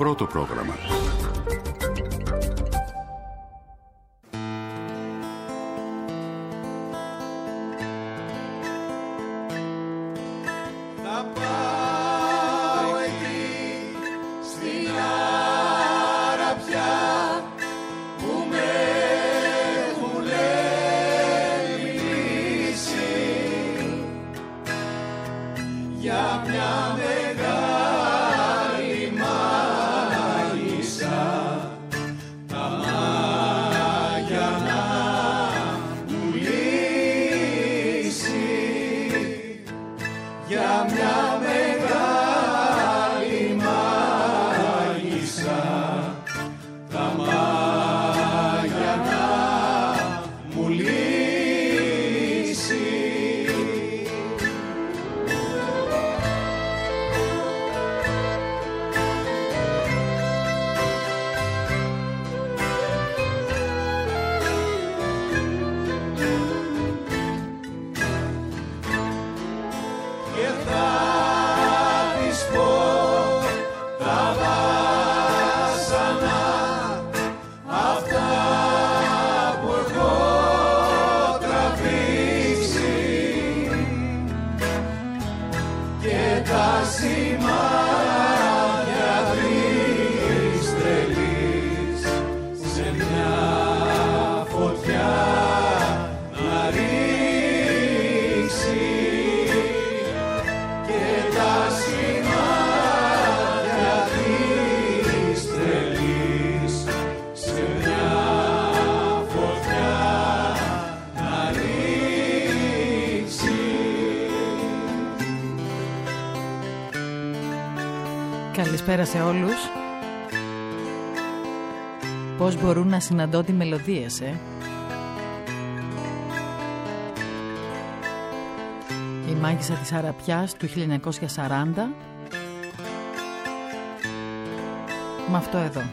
πρώτο πρόγραμμα. Καλησπέρα σε όλους. Πώς μπορούν να συναντώνται μελωδίες, Η μάγισσα της Αραπιάς του 1940 με αυτό εδώ.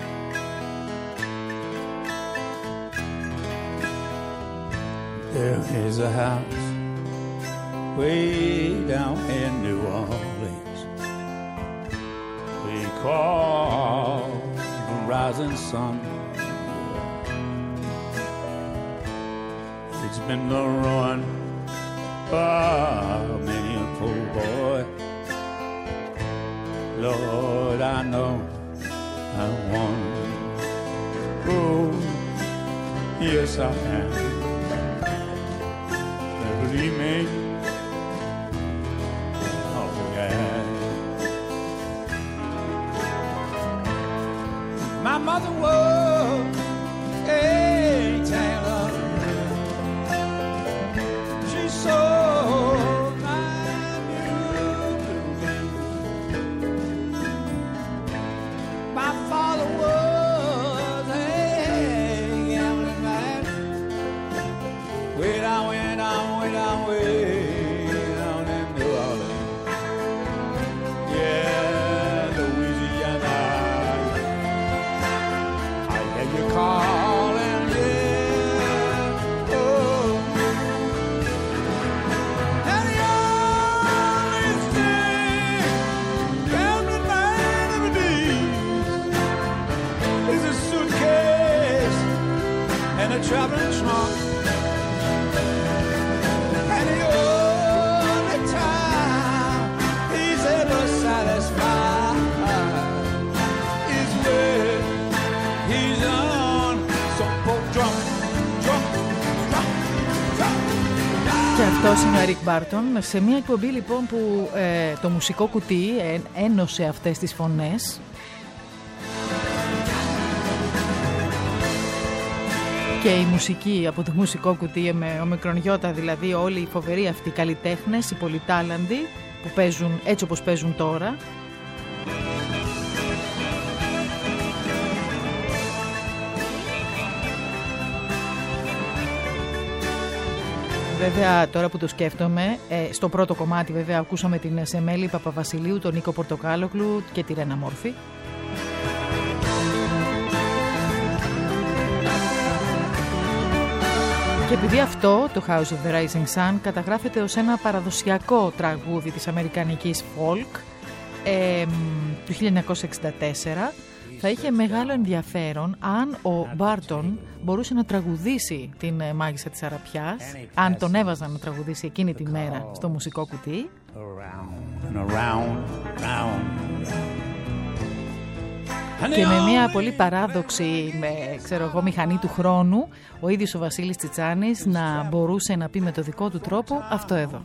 There is a house way down in New Orleans we call the rising sun. It's been the ruin of many a poor boy. Lord, I know I won. Oh, yes I am. Believe me. Oh yeah. My mother was a tailor. She sold my music. My father was a gambling man. Way down in New Orleans. Yeah, Louisiana. I hear you calling, yeah. Oh. And the only thing gambling man ever needs is a suitcase and a traveling trunk. And the only time he's ever satisfied is when he's on some folk drum. Και αυτός είναι ο Eric Barton. Σε μια εκπομπή λοιπόν που το μουσικό κουτί ένωσε αυτές τις φωνές. Και η μουσική από το μουσικό κουτί με ομικρονιώτα, δηλαδή όλοι οι φοβεροί αυτοί οι καλλιτέχνες, οι πολυτάλαντοι που παίζουν έτσι όπως παίζουν τώρα. Βέβαια τώρα που το σκέφτομαι, στο πρώτο κομμάτι βέβαια ακούσαμε την Σεμέλη Παπαβασιλείου, τον Νίκο Πορτοκάλογλου και τη Ρένα Μόρφη. Και επειδή αυτό, το House of the Rising Sun, καταγράφεται ως ένα παραδοσιακό τραγούδι της αμερικανικής folk, του 1964, θα είχε μεγάλο ενδιαφέρον αν ο Μπάρτον μπορούσε να τραγουδήσει την Μάγισσα της Αραπιάς, αν τον έβαζαν να τραγουδήσει εκείνη τη μέρα στο μουσικό κουτί. Και με μια πολύ παράδοξη μηχανή του χρόνου, ο ίδιος ο Βασίλης Τσιτσάνης να μπορούσε να πει με το δικό του τρόπο αυτό εδώ.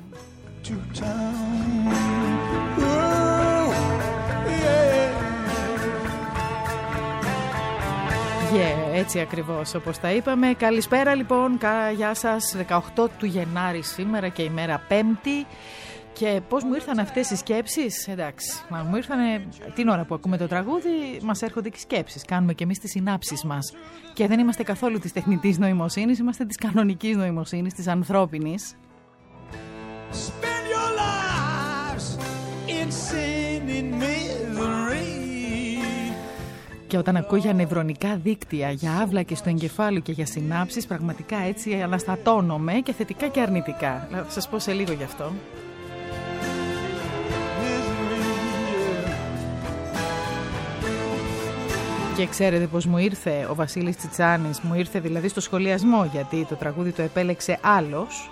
Έτσι ακριβώς όπως τα είπαμε. Καλησπέρα λοιπόν, γεια σας. 18 του Γενάρη σήμερα και ημέρα Πέμπτη. Και πώς μου ήρθαν αυτές οι σκέψεις? Εντάξει, μου ήρθανε την ώρα που ακούμε το τραγούδι, μας έρχονται και οι σκέψεις. Κάνουμε και εμείς τις συνάψεις μας. Και δεν είμαστε καθόλου της τεχνητής νοημοσύνης, είμαστε της κανονικής νοημοσύνης, της ανθρώπινης. Και όταν ακούω για νευρονικά δίκτυα, για άβλακες στο εγκεφάλου και για συνάψεις, πραγματικά έτσι αναστατώνομαι και θετικά και αρνητικά. Θα σας πω σε λίγο γι' αυτό. Και ξέρετε πως μου ήρθε ο Βασίλης Τσιτσάνης, μου ήρθε δηλαδή στο σχολιασμό, γιατί το τραγούδι το επέλεξε άλλος.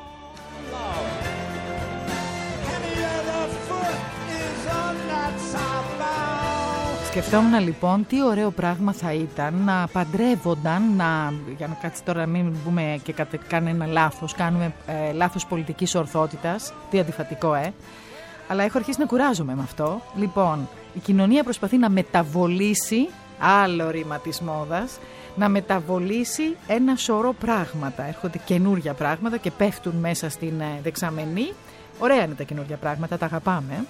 Σκεφτόμουν λοιπόν τι ωραίο πράγμα θα ήταν να παντρεύονταν, για να κάτσει τώρα μην πούμε και κανένα λάθος, κάνουμε λάθος πολιτικής ορθότητας, τι αντιφατικό αλλά έχω αρχίσει να κουράζομαι με αυτό. Λοιπόν, η κοινωνία προσπαθεί να μεταβολήσει, άλλο ρήμα της μόδας, να μεταβολήσει ένα σωρό πράγματα. Έρχονται καινούργια πράγματα και πέφτουν μέσα στην δεξαμενή. Ωραία είναι τα καινούργια πράγματα, τα αγαπάμε.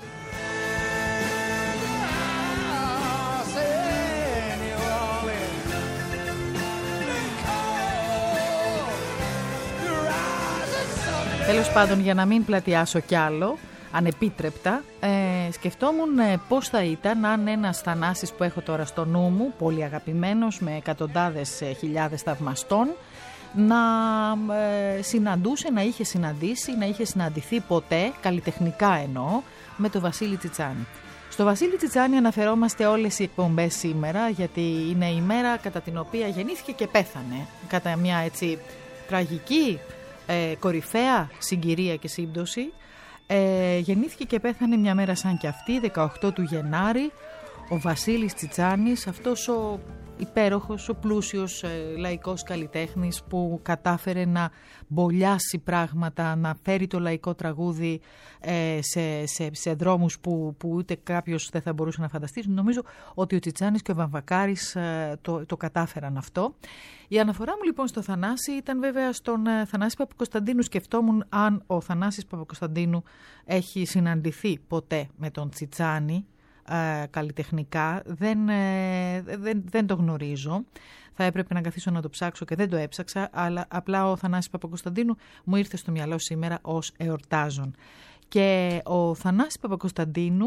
Τέλος πάντων, για να μην πλατιάσω κι άλλο, ανεπίτρεπτα, σκεφτόμουν πώς θα ήταν αν ένας Θανάσης που έχω τώρα στο νου μου, πολύ αγαπημένος, με εκατοντάδες χιλιάδες θαυμαστών, να συναντούσε, να είχε συναντήσει, να είχε συναντηθεί ποτέ, καλλιτεχνικά εννοώ, με τον Βασίλη Τσιτσάνη. Στο Βασίλη Τσιτσάνη αναφερόμαστε όλες οι εκπομπές σήμερα, γιατί είναι η μέρα κατά την οποία γεννήθηκε και πέθανε, κατά μια έτσι τραγική, κορυφαία συγκυρία και σύμπτωση. Γεννήθηκε και πέθανε μια μέρα σαν και αυτή, 18 του Γενάρη, ο Βασίλης Τσιτσάνης, αυτός ο υπέροχος, ο πλούσιος λαϊκός καλλιτέχνης που κατάφερε να μπολιάσει πράγματα, να φέρει το λαϊκό τραγούδι σε δρόμους που ούτε κάποιος δεν θα μπορούσε να φανταστεί. Νομίζω ότι ο Τσιτσάνης και ο Βαμβακάρης το κατάφεραν αυτό. Η αναφορά μου λοιπόν στο Θανάση ήταν βέβαια στον Θανάση Παπακοσταντίνου. Σκεφτόμουν αν ο Θανάσης Παπακοσταντίνου έχει συναντηθεί ποτέ με τον Τσιτσάνη καλλιτεχνικά. Δεν το γνωρίζω. Θα έπρεπε να καθίσω να το ψάξω και δεν το έψαξα, αλλά απλά ο Θανάσης Παπακοσταντίνου μου ήρθε στο μυαλό σήμερα ως εορτάζων. Και ο Θανάσης Παπακοσταντίνου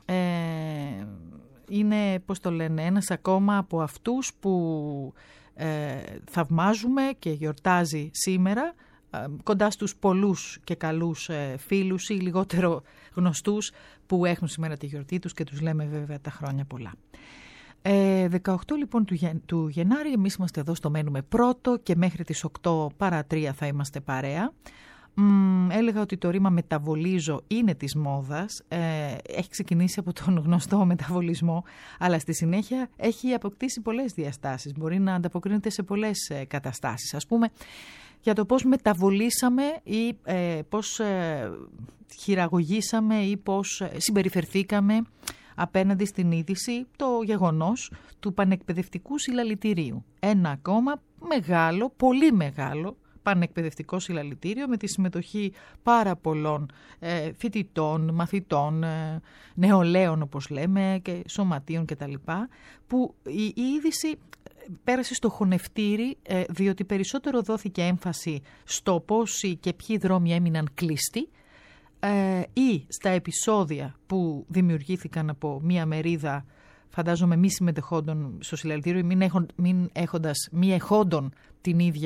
είναι, πώς το λένε, ένας ακόμα από αυτούς που θαυμάζουμε και γιορτάζει σήμερα, κοντά στους πολλούς και καλούς φίλους ή λιγότερο γνωστούς που έχουν σήμερα τη γιορτή τους και τους λέμε βέβαια τα χρόνια πολλά. 18 λοιπόν του Γενάρη εμείς είμαστε εδώ στο Μένουμε Πρώτο και μέχρι τις 8 παρά 3 θα είμαστε παρέα. Έλεγα ότι το ρήμα μεταβολίζω είναι της μόδας, έχει ξεκινήσει από τον γνωστό μεταβολισμό, αλλά στη συνέχεια έχει αποκτήσει πολλές διαστάσεις, μπορεί να ανταποκρίνεται σε πολλές καταστάσεις. Ας πούμε για το πώς μεταβολήσαμε ή πώς χειραγωγήσαμε ή πώς συμπεριφερθήκαμε απέναντι στην είδηση, το γεγονός του πανεκπαιδευτικού συλλαλητηρίου. Ένα ακόμα μεγάλο, πολύ μεγάλο πανεκπαιδευτικό συλλαλητήριο με τη συμμετοχή πάρα πολλών φοιτητών, μαθητών, νεολαίων όπως λέμε και σωματείων κτλ. Που η είδηση πέρασε στο χωνευτήρι διότι περισσότερο δόθηκε έμφαση στο πόσοι και ποιοι δρόμοι έμειναν κλειστοί ή στα επεισόδια που δημιουργήθηκαν από μία μερίδα, φαντάζομαι μη συμμετεχόντων στο συλλαλητήριο, μη εχόντων την ίδια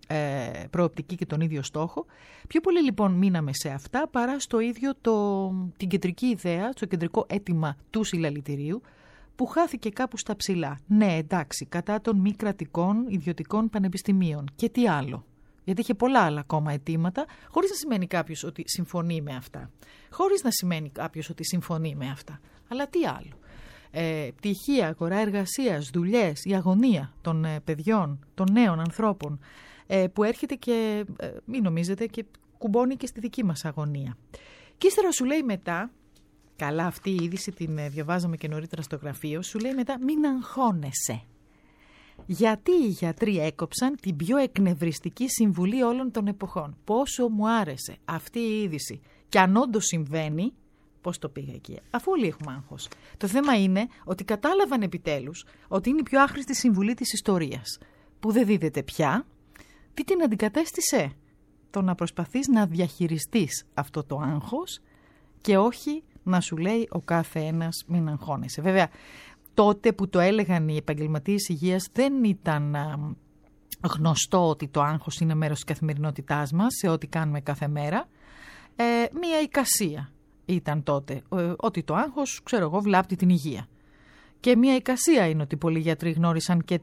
προοπτική και τον ίδιο στόχο. Πιο πολύ λοιπόν μείναμε σε αυτά παρά στο ίδιο την κεντρική ιδέα, το κεντρικό αίτημα του συλλαλητηρίου, που χάθηκε κάπου στα ψηλά. Ναι, εντάξει, κατά των μη κρατικών ιδιωτικών πανεπιστημίων. Και τι άλλο? Γιατί είχε πολλά άλλα ακόμα αιτήματα, χωρίς να σημαίνει κάποιος ότι συμφωνεί με αυτά. Χωρίς να σημαίνει κάποιος ότι συμφωνεί με αυτά. Αλλά τι άλλο? Πτυχία, αγορά εργασίας, δουλειές, η αγωνία των παιδιών, των νέων ανθρώπων, που έρχεται και μην νομίζετε και κουμπώνει και στη δική μας αγωνία. Και ύστερα σου λέει μετά, καλά αυτή η είδηση την διαβάζαμε και νωρίτερα στο γραφείο, σου λέει μετά μην αγχώνεσαι. Γιατί οι γιατροί έκοψαν την πιο εκνευριστική συμβουλή όλων των εποχών. Πόσο μου άρεσε αυτή η είδηση. Και αν όντως συμβαίνει, πώς το πήγα εκεί, αφού όλοι έχουμε άγχος. Το θέμα είναι ότι κατάλαβαν επιτέλους ότι είναι η πιο άχρηστη συμβουλή της ιστορίας, που δεν δίδεται πια. Τι την αντικατέστησε? Το να προσπαθείς να διαχειριστείς αυτό το άγχος και όχι να σου λέει ο κάθε ένας μην αγχώνεσαι. Βέβαια, τότε που το έλεγαν οι επαγγελματίες υγείας δεν ήταν γνωστό ότι το άγχος είναι μέρος της καθημερινότητάς μας σε ό,τι κάνουμε κάθε μέρα. Μία εικασία ήταν τότε, ότι το άγχος, ξέρω εγώ, βλάπτει την υγεία. Και μία εικασία είναι ότι πολλοί γιατροί γνώρισαν και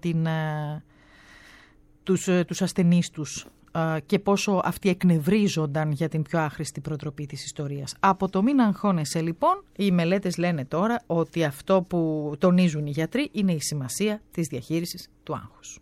τους ασθενείς τους και πόσο αυτοί εκνευρίζονταν για την πιο άχρηστη προτροπή της ιστορίας. Από το μην αγχώνεσαι λοιπόν, οι μελέτες λένε τώρα ότι αυτό που τονίζουν οι γιατροί είναι η σημασία της διαχείρισης του άγχους.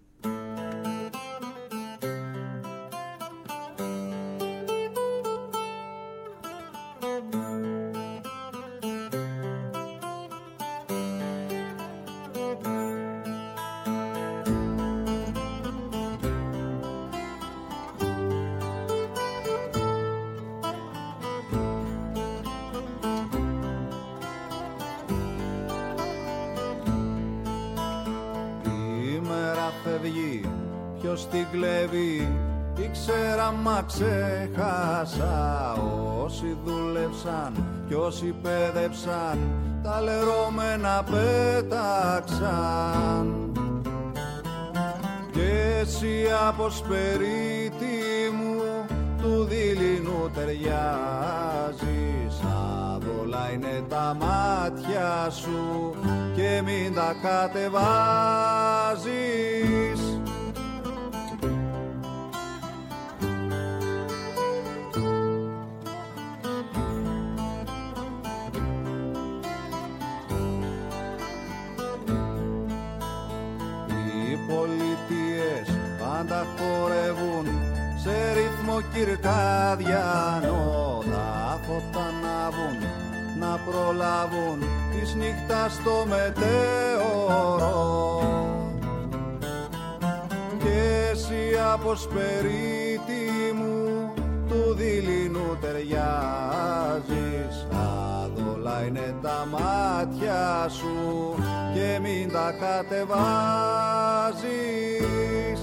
Ποιος την κλέβει, ήξερα μα ξέχασα. Όσοι δούλεψαν κι όσοι πέδεψαν, τα λερώμενα πέταξαν. Και εσύ από σπερίτη μου του δειλινού ταιριάζεις. Άδολα είναι τα μάτια σου και μην τα κατεβάζεις. Πάντα χορεύουν σε ρυθμό κυρκάδιανο. Τα φώτα ανάβουν να προλάβουν της νύχτας στο μετέωρο. Και εσύ από σπερίτη μου του δειλινού ταιριάζεις. Άδολα είναι τα μάτια σου και μην τα κατεβάζεις.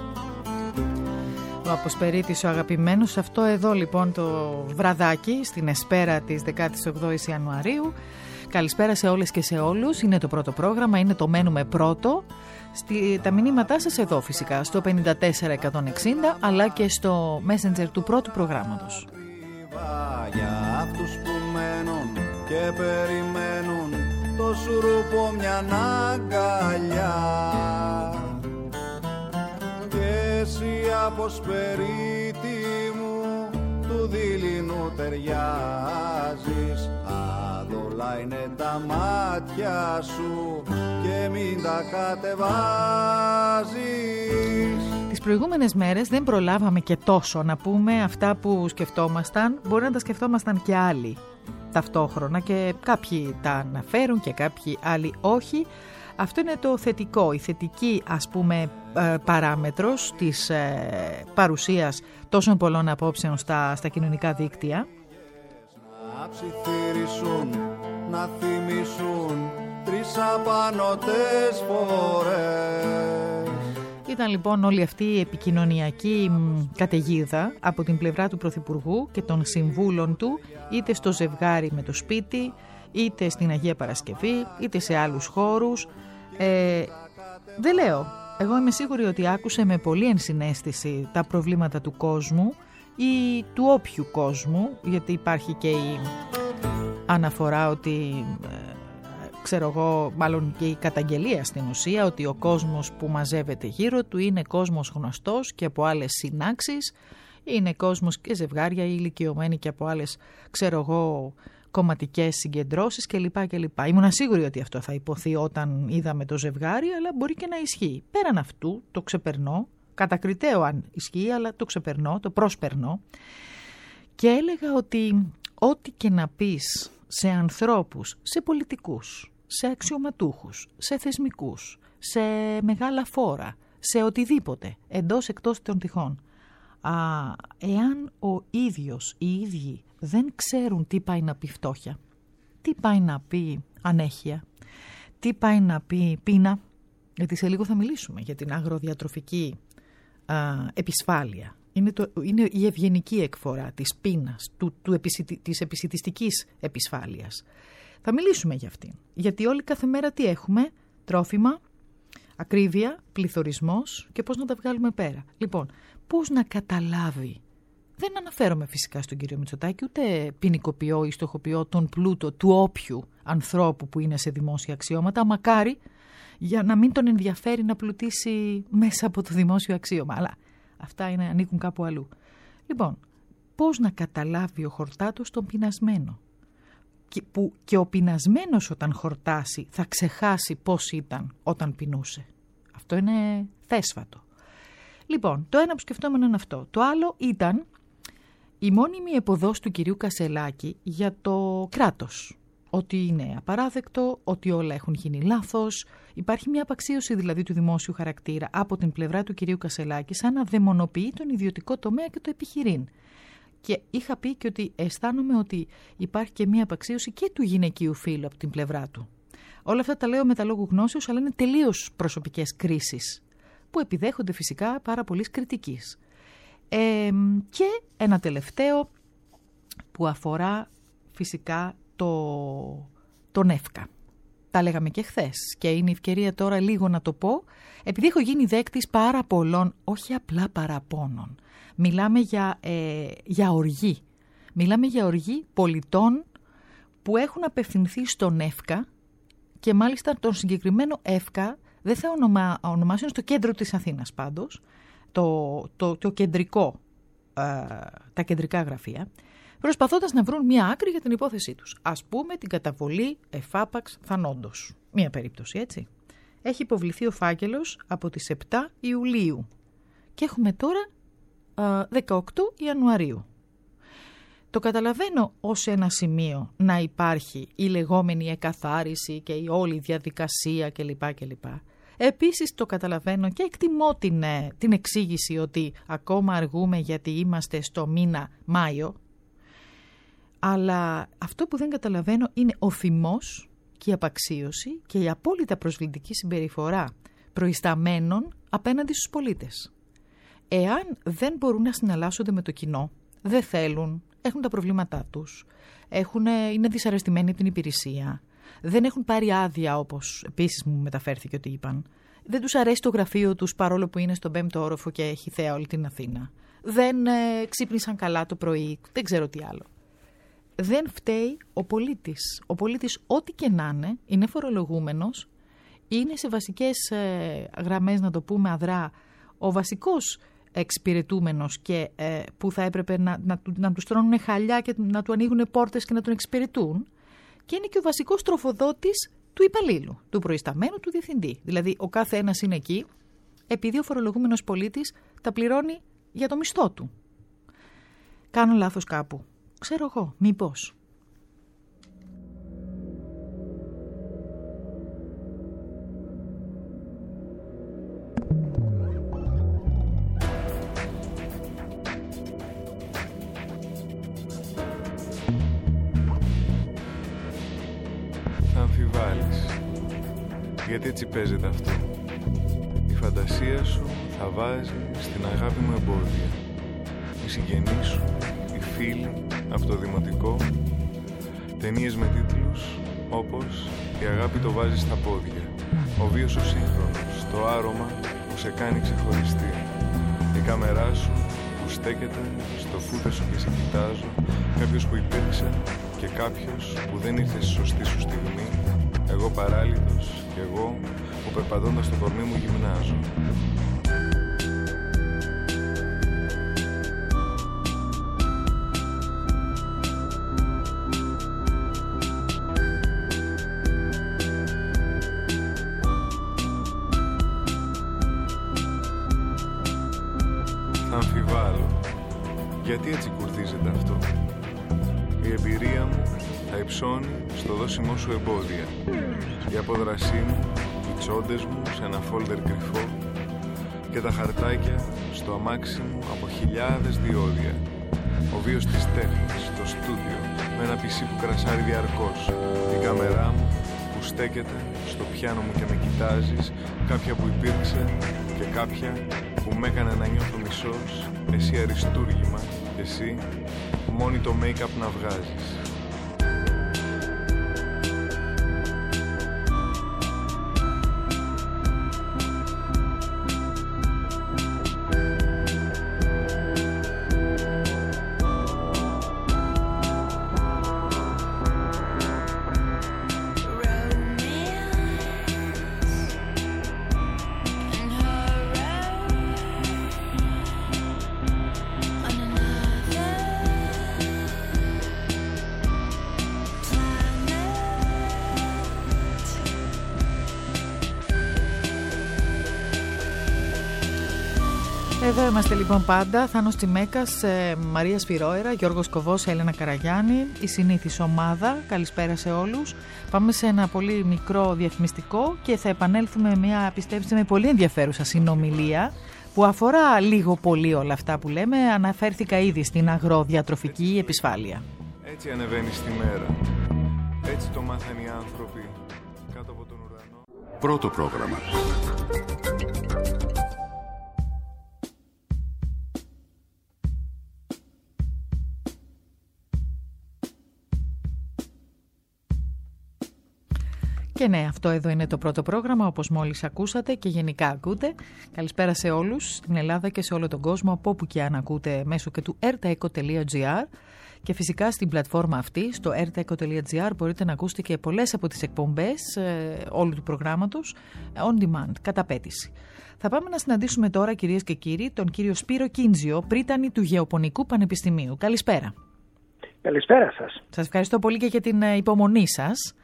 Ο Αποσπερίτης ο αγαπημένος, αυτό εδώ λοιπόν το βραδάκι στην εσπέρα της 18ης Ιανουαρίου. Καλησπέρα σε όλες και σε όλους, είναι το πρώτο πρόγραμμα, είναι το μένουμε πρώτο. Τα μηνύματά σας εδώ φυσικά στο 54160 αλλά και στο Messenger του πρώτου προγράμματος. Για αυτούς που μένουν και περιμένουν το σουρούπο μια αγκαλιά. Και εσύ από σπερίτη μου του δειλινού ταιριάζεις. Άδολα είναι τα μάτια σου και μην τα κατεβάζεις. Τις προηγούμενες μέρες δεν προλάβαμε και τόσο να πούμε αυτά που σκεφτόμασταν. Μπορεί να τα σκεφτόμασταν και άλλοι ταυτόχρονα και κάποιοι τα αναφέρουν και κάποιοι άλλοι όχι. Αυτό είναι το θετικό, η θετική ας πούμε παράμετρος της παρουσίας τόσων πολλών απόψεων στα κοινωνικά δίκτυα. Να ψιθυρίσουν, να θυμίσουν 3 απανωτές φορές. Ήταν λοιπόν όλη αυτή η επικοινωνιακή καταιγίδα από την πλευρά του Πρωθυπουργού και των συμβούλων του, είτε στο ζευγάρι με το σπίτι, είτε στην Αγία Παρασκευή, είτε σε άλλους χώρους. Δεν λέω Εγώ είμαι σίγουρη ότι άκουσε με πολύ ενσυναίσθηση τα προβλήματα του κόσμου ή του όποιου κόσμου, γιατί υπάρχει και η αναφορά ότι, ξέρω εγώ, μάλλον και η καταγγελία στην ουσία, ότι ο κόσμος που μαζεύεται γύρω του είναι κόσμος γνωστός και από άλλες συνάξεις, είναι κόσμος και ζευγάρια ή ηλικιωμένοι και από άλλες, ξέρω εγώ, κομματικές συγκεντρώσεις κλπ. Ήμουν σίγουρη ότι αυτό θα υποθεί όταν είδαμε το ζευγάρι, αλλά μπορεί και να ισχύει. Πέραν αυτού, το ξεπερνώ, κατακριτέω αν ισχύει, αλλά το ξεπερνώ, το προσπερνώ, και έλεγα ότι ό,τι και να πεις σε ανθρώπους, σε πολιτικούς, σε αξιωματούχους, σε θεσμικούς, σε μεγάλα φόρα, σε οτιδήποτε, εντός εκτός των τυχών, εάν ο ίδιος, οι ίδιοι δεν ξέρουν τι πάει να πει φτώχεια, τι πάει να πει ανέχεια, τι πάει να πει πείνα, γιατί σε λίγο θα μιλήσουμε για την αγροδιατροφική επισφάλεια. Είναι η ευγενική εκφορά της πείνας, της επισιτιστικής επισφάλειας. Θα μιλήσουμε για αυτήν. Γιατί όλοι κάθε μέρα τι έχουμε? Τρόφιμα, ακρίβεια, πληθωρισμός και πώς να τα βγάλουμε πέρα. Λοιπόν, πώς να καταλάβει? Δεν αναφέρομαι φυσικά στον κύριο Μητσοτάκη, ούτε ποινικοποιώ ή στοχοποιώ τον πλούτο του όποιου ανθρώπου που είναι σε δημόσια αξιώματα, μακάρι για να μην τον ενδιαφέρει να πλουτίσει μέσα από το δημόσιο αξίωμα. Αλλά αυτά ανήκουν κάπου αλλού. Λοιπόν, πώς να καταλάβει ο χορτάτος τον πεινασμένο? Και ο πεινασμένος όταν χορτάσει θα ξεχάσει πώς ήταν όταν πεινούσε. Αυτό είναι θέσφατο. Λοιπόν, το ένα που σκεφτόμουν είναι αυτό. Το άλλο ήταν η μόνιμη επωδός του κυρίου Κασελάκη για το κράτος. Ότι είναι απαράδεκτο, ότι όλα έχουν γίνει λάθος. Υπάρχει μια απαξίωση δηλαδή του δημόσιου χαρακτήρα από την πλευρά του κυρίου Κασελάκη, σαν να δαιμονοποιεί τον ιδιωτικό τομέα και το επιχειρήν. Και είχα πει και ότι αισθάνομαι ότι υπάρχει και μια απαξίωση και του γυναικείου φύλου από την πλευρά του. Όλα αυτά τα λέω με τα λόγου γνώσεως, αλλά είναι τελείως προσωπικές κρίσεις που επιδέχονται φυσικά πάρα πολλής κριτικής. Και ένα τελευταίο που αφορά φυσικά τον ΕΦΚΑ. Τα λέγαμε και χθες και είναι η ευκαιρία τώρα λίγο να το πω, επειδή έχω γίνει δέκτης πάρα πολλών, όχι απλά παραπώνων. Μιλάμε για οργή. Μιλάμε για οργή πολιτών που έχουν απευθυνθεί στον ΕΦΚΑ και μάλιστα τον συγκεκριμένο ΕΦΚΑ δεν θα ονομάσουν στο κέντρο της Αθήνας πάντως, το κεντρικό, τα κεντρικά γραφεία, προσπαθώντας να βρουν μία άκρη για την υπόθεσή τους. Ας πούμε την καταβολή εφάπαξ θανόντος. Μία περίπτωση, έτσι. Έχει υποβληθεί ο φάκελος από τις 7 Ιουλίου και έχουμε τώρα 18 Ιανουαρίου. Το καταλαβαίνω ως ένα σημείο να υπάρχει η λεγόμενη εκαθάριση και η όλη διαδικασία κλπ. Επίσης το καταλαβαίνω και εκτιμώ την εξήγηση ότι ακόμα αργούμε γιατί είμαστε στο μήνα Μάιο. Αλλά αυτό που δεν καταλαβαίνω είναι ο θυμός και η απαξίωση και η απόλυτα προσβλητική συμπεριφορά προϊσταμένων απέναντι στους πολίτες. Εάν δεν μπορούν να συναλλάσσονται με το κοινό, δεν θέλουν, έχουν τα προβλήματά τους, είναι δυσαρεστημένοι από την υπηρεσία, δεν έχουν πάρει άδεια όπως επίσης μου μεταφέρθηκε ότι είπαν, δεν τους αρέσει το γραφείο τους παρόλο που είναι στον 5ο όροφο και έχει θέα όλη την Αθήνα, δεν ξύπνησαν καλά το πρωί, δεν ξέρω τι άλλο. Δεν φταίει ο πολίτης. Ο πολίτης ό,τι και να είναι φορολογούμενος, είναι σε βασικές γραμμές, να το πούμε αδρά, ο βασικός εξυπηρετούμενος και που θα έπρεπε να του στρώνουν χαλιά και να του ανοίγουν πόρτες και να τον εξυπηρετούν, και είναι και ο βασικός τροφοδότης του υπαλλήλου, του προϊσταμένου, του διευθυντή. Δηλαδή ο κάθε ένας είναι εκεί επειδή ο φορολογούμενος πολίτης τα πληρώνει για το μισθό του. Κάνω λάθος κάπου? Ξέρω εγώ, μήπως? Θα αμφιβάλλεις, γιατί έτσι παίζεται αυτό. Η φαντασία σου θα βάζει στην αγάπη μου εμπόδια. Οι συγγενείς σου, οι φίλοι, από το δημοτικό, ταινίες με τίτλους όπως «Η αγάπη το βάζει στα πόδια», «Ο βίος ο σύγχρονος», «Το άρωμα», που σε κάνει ξεχωριστή. Η κάμερά σου που στέκεται στο φούτερ σου και σε κοιτάζω. Κάποιος που υπήρξε και κάποιος που δεν ήρθε στη σωστή σου στιγμή. Εγώ παράλυτος και εγώ που περπατώντας το κορμί μου γυμνάζω. Θα αμφιβάλλω. Γιατί έτσι κουρδίζεται αυτό? Η εμπειρία μου θα υψώνει στο δώσιμό σου εμπόδια. Η απόδρασή μου, οι τσόντες μου σε ένα φόλτερ κρυφό και τα χαρτάκια στο αμάξι μου από χιλιάδες διόδια. Ο βίος της τέχνης, το στούντιο, με ένα PC που κρασάρει διαρκώς. Η κάμερά μου που στέκεται στο πιάνο μου και με κοιτάζεις. Κάποια που υπήρξε και κάποια που με έκανε να νιώθω μισός. Εσύ αριστούργημα, εσύ που μόνη το make-up να βγάζεις. Εδώ είμαστε λοιπόν πάντα. Θάνος Τσιμέκας, Μαρία Σφυρόερα, Γιώργος Κοβός, Έλενα Καραγιάννη, η συνήθις ομάδα. Καλησπέρα σε όλους. Πάμε σε ένα πολύ μικρό διαφημιστικό και θα επανέλθουμε με μια, πιστέψτε με, πολύ ενδιαφέρουσα συνομιλία που αφορά λίγο πολύ όλα αυτά που λέμε. Αναφέρθηκα ήδη στην αγροδιατροφική επισφάλεια. Έτσι ανεβαίνει στη μέρα. Έτσι το μάθαν οι άνθρωποι κάτω από τον ουρανό. Πρώτο πρόγραμμα. Και ναι, αυτό εδώ είναι το πρώτο πρόγραμμα, όπως μόλις ακούσατε και γενικά ακούτε. Καλησπέρα σε όλους στην Ελλάδα και σε όλο τον κόσμο, από όπου και αν ακούτε, μέσω και του rtaeco.gr. Και φυσικά στην πλατφόρμα αυτή, στο rtaeco.gr, μπορείτε να ακούσετε και πολλές από τις εκπομπές όλου του προγράμματος on demand, κατά πέτηση. Θα πάμε να συναντήσουμε τώρα, κυρίες και κύριοι, τον κύριο Σπύρο Κίντζιο, πρίτανη του Γεωπονικού Πανεπιστημίου. Καλησπέρα. Καλησπέρα σας. Σας ευχαριστώ πολύ και για την υπομονή σας.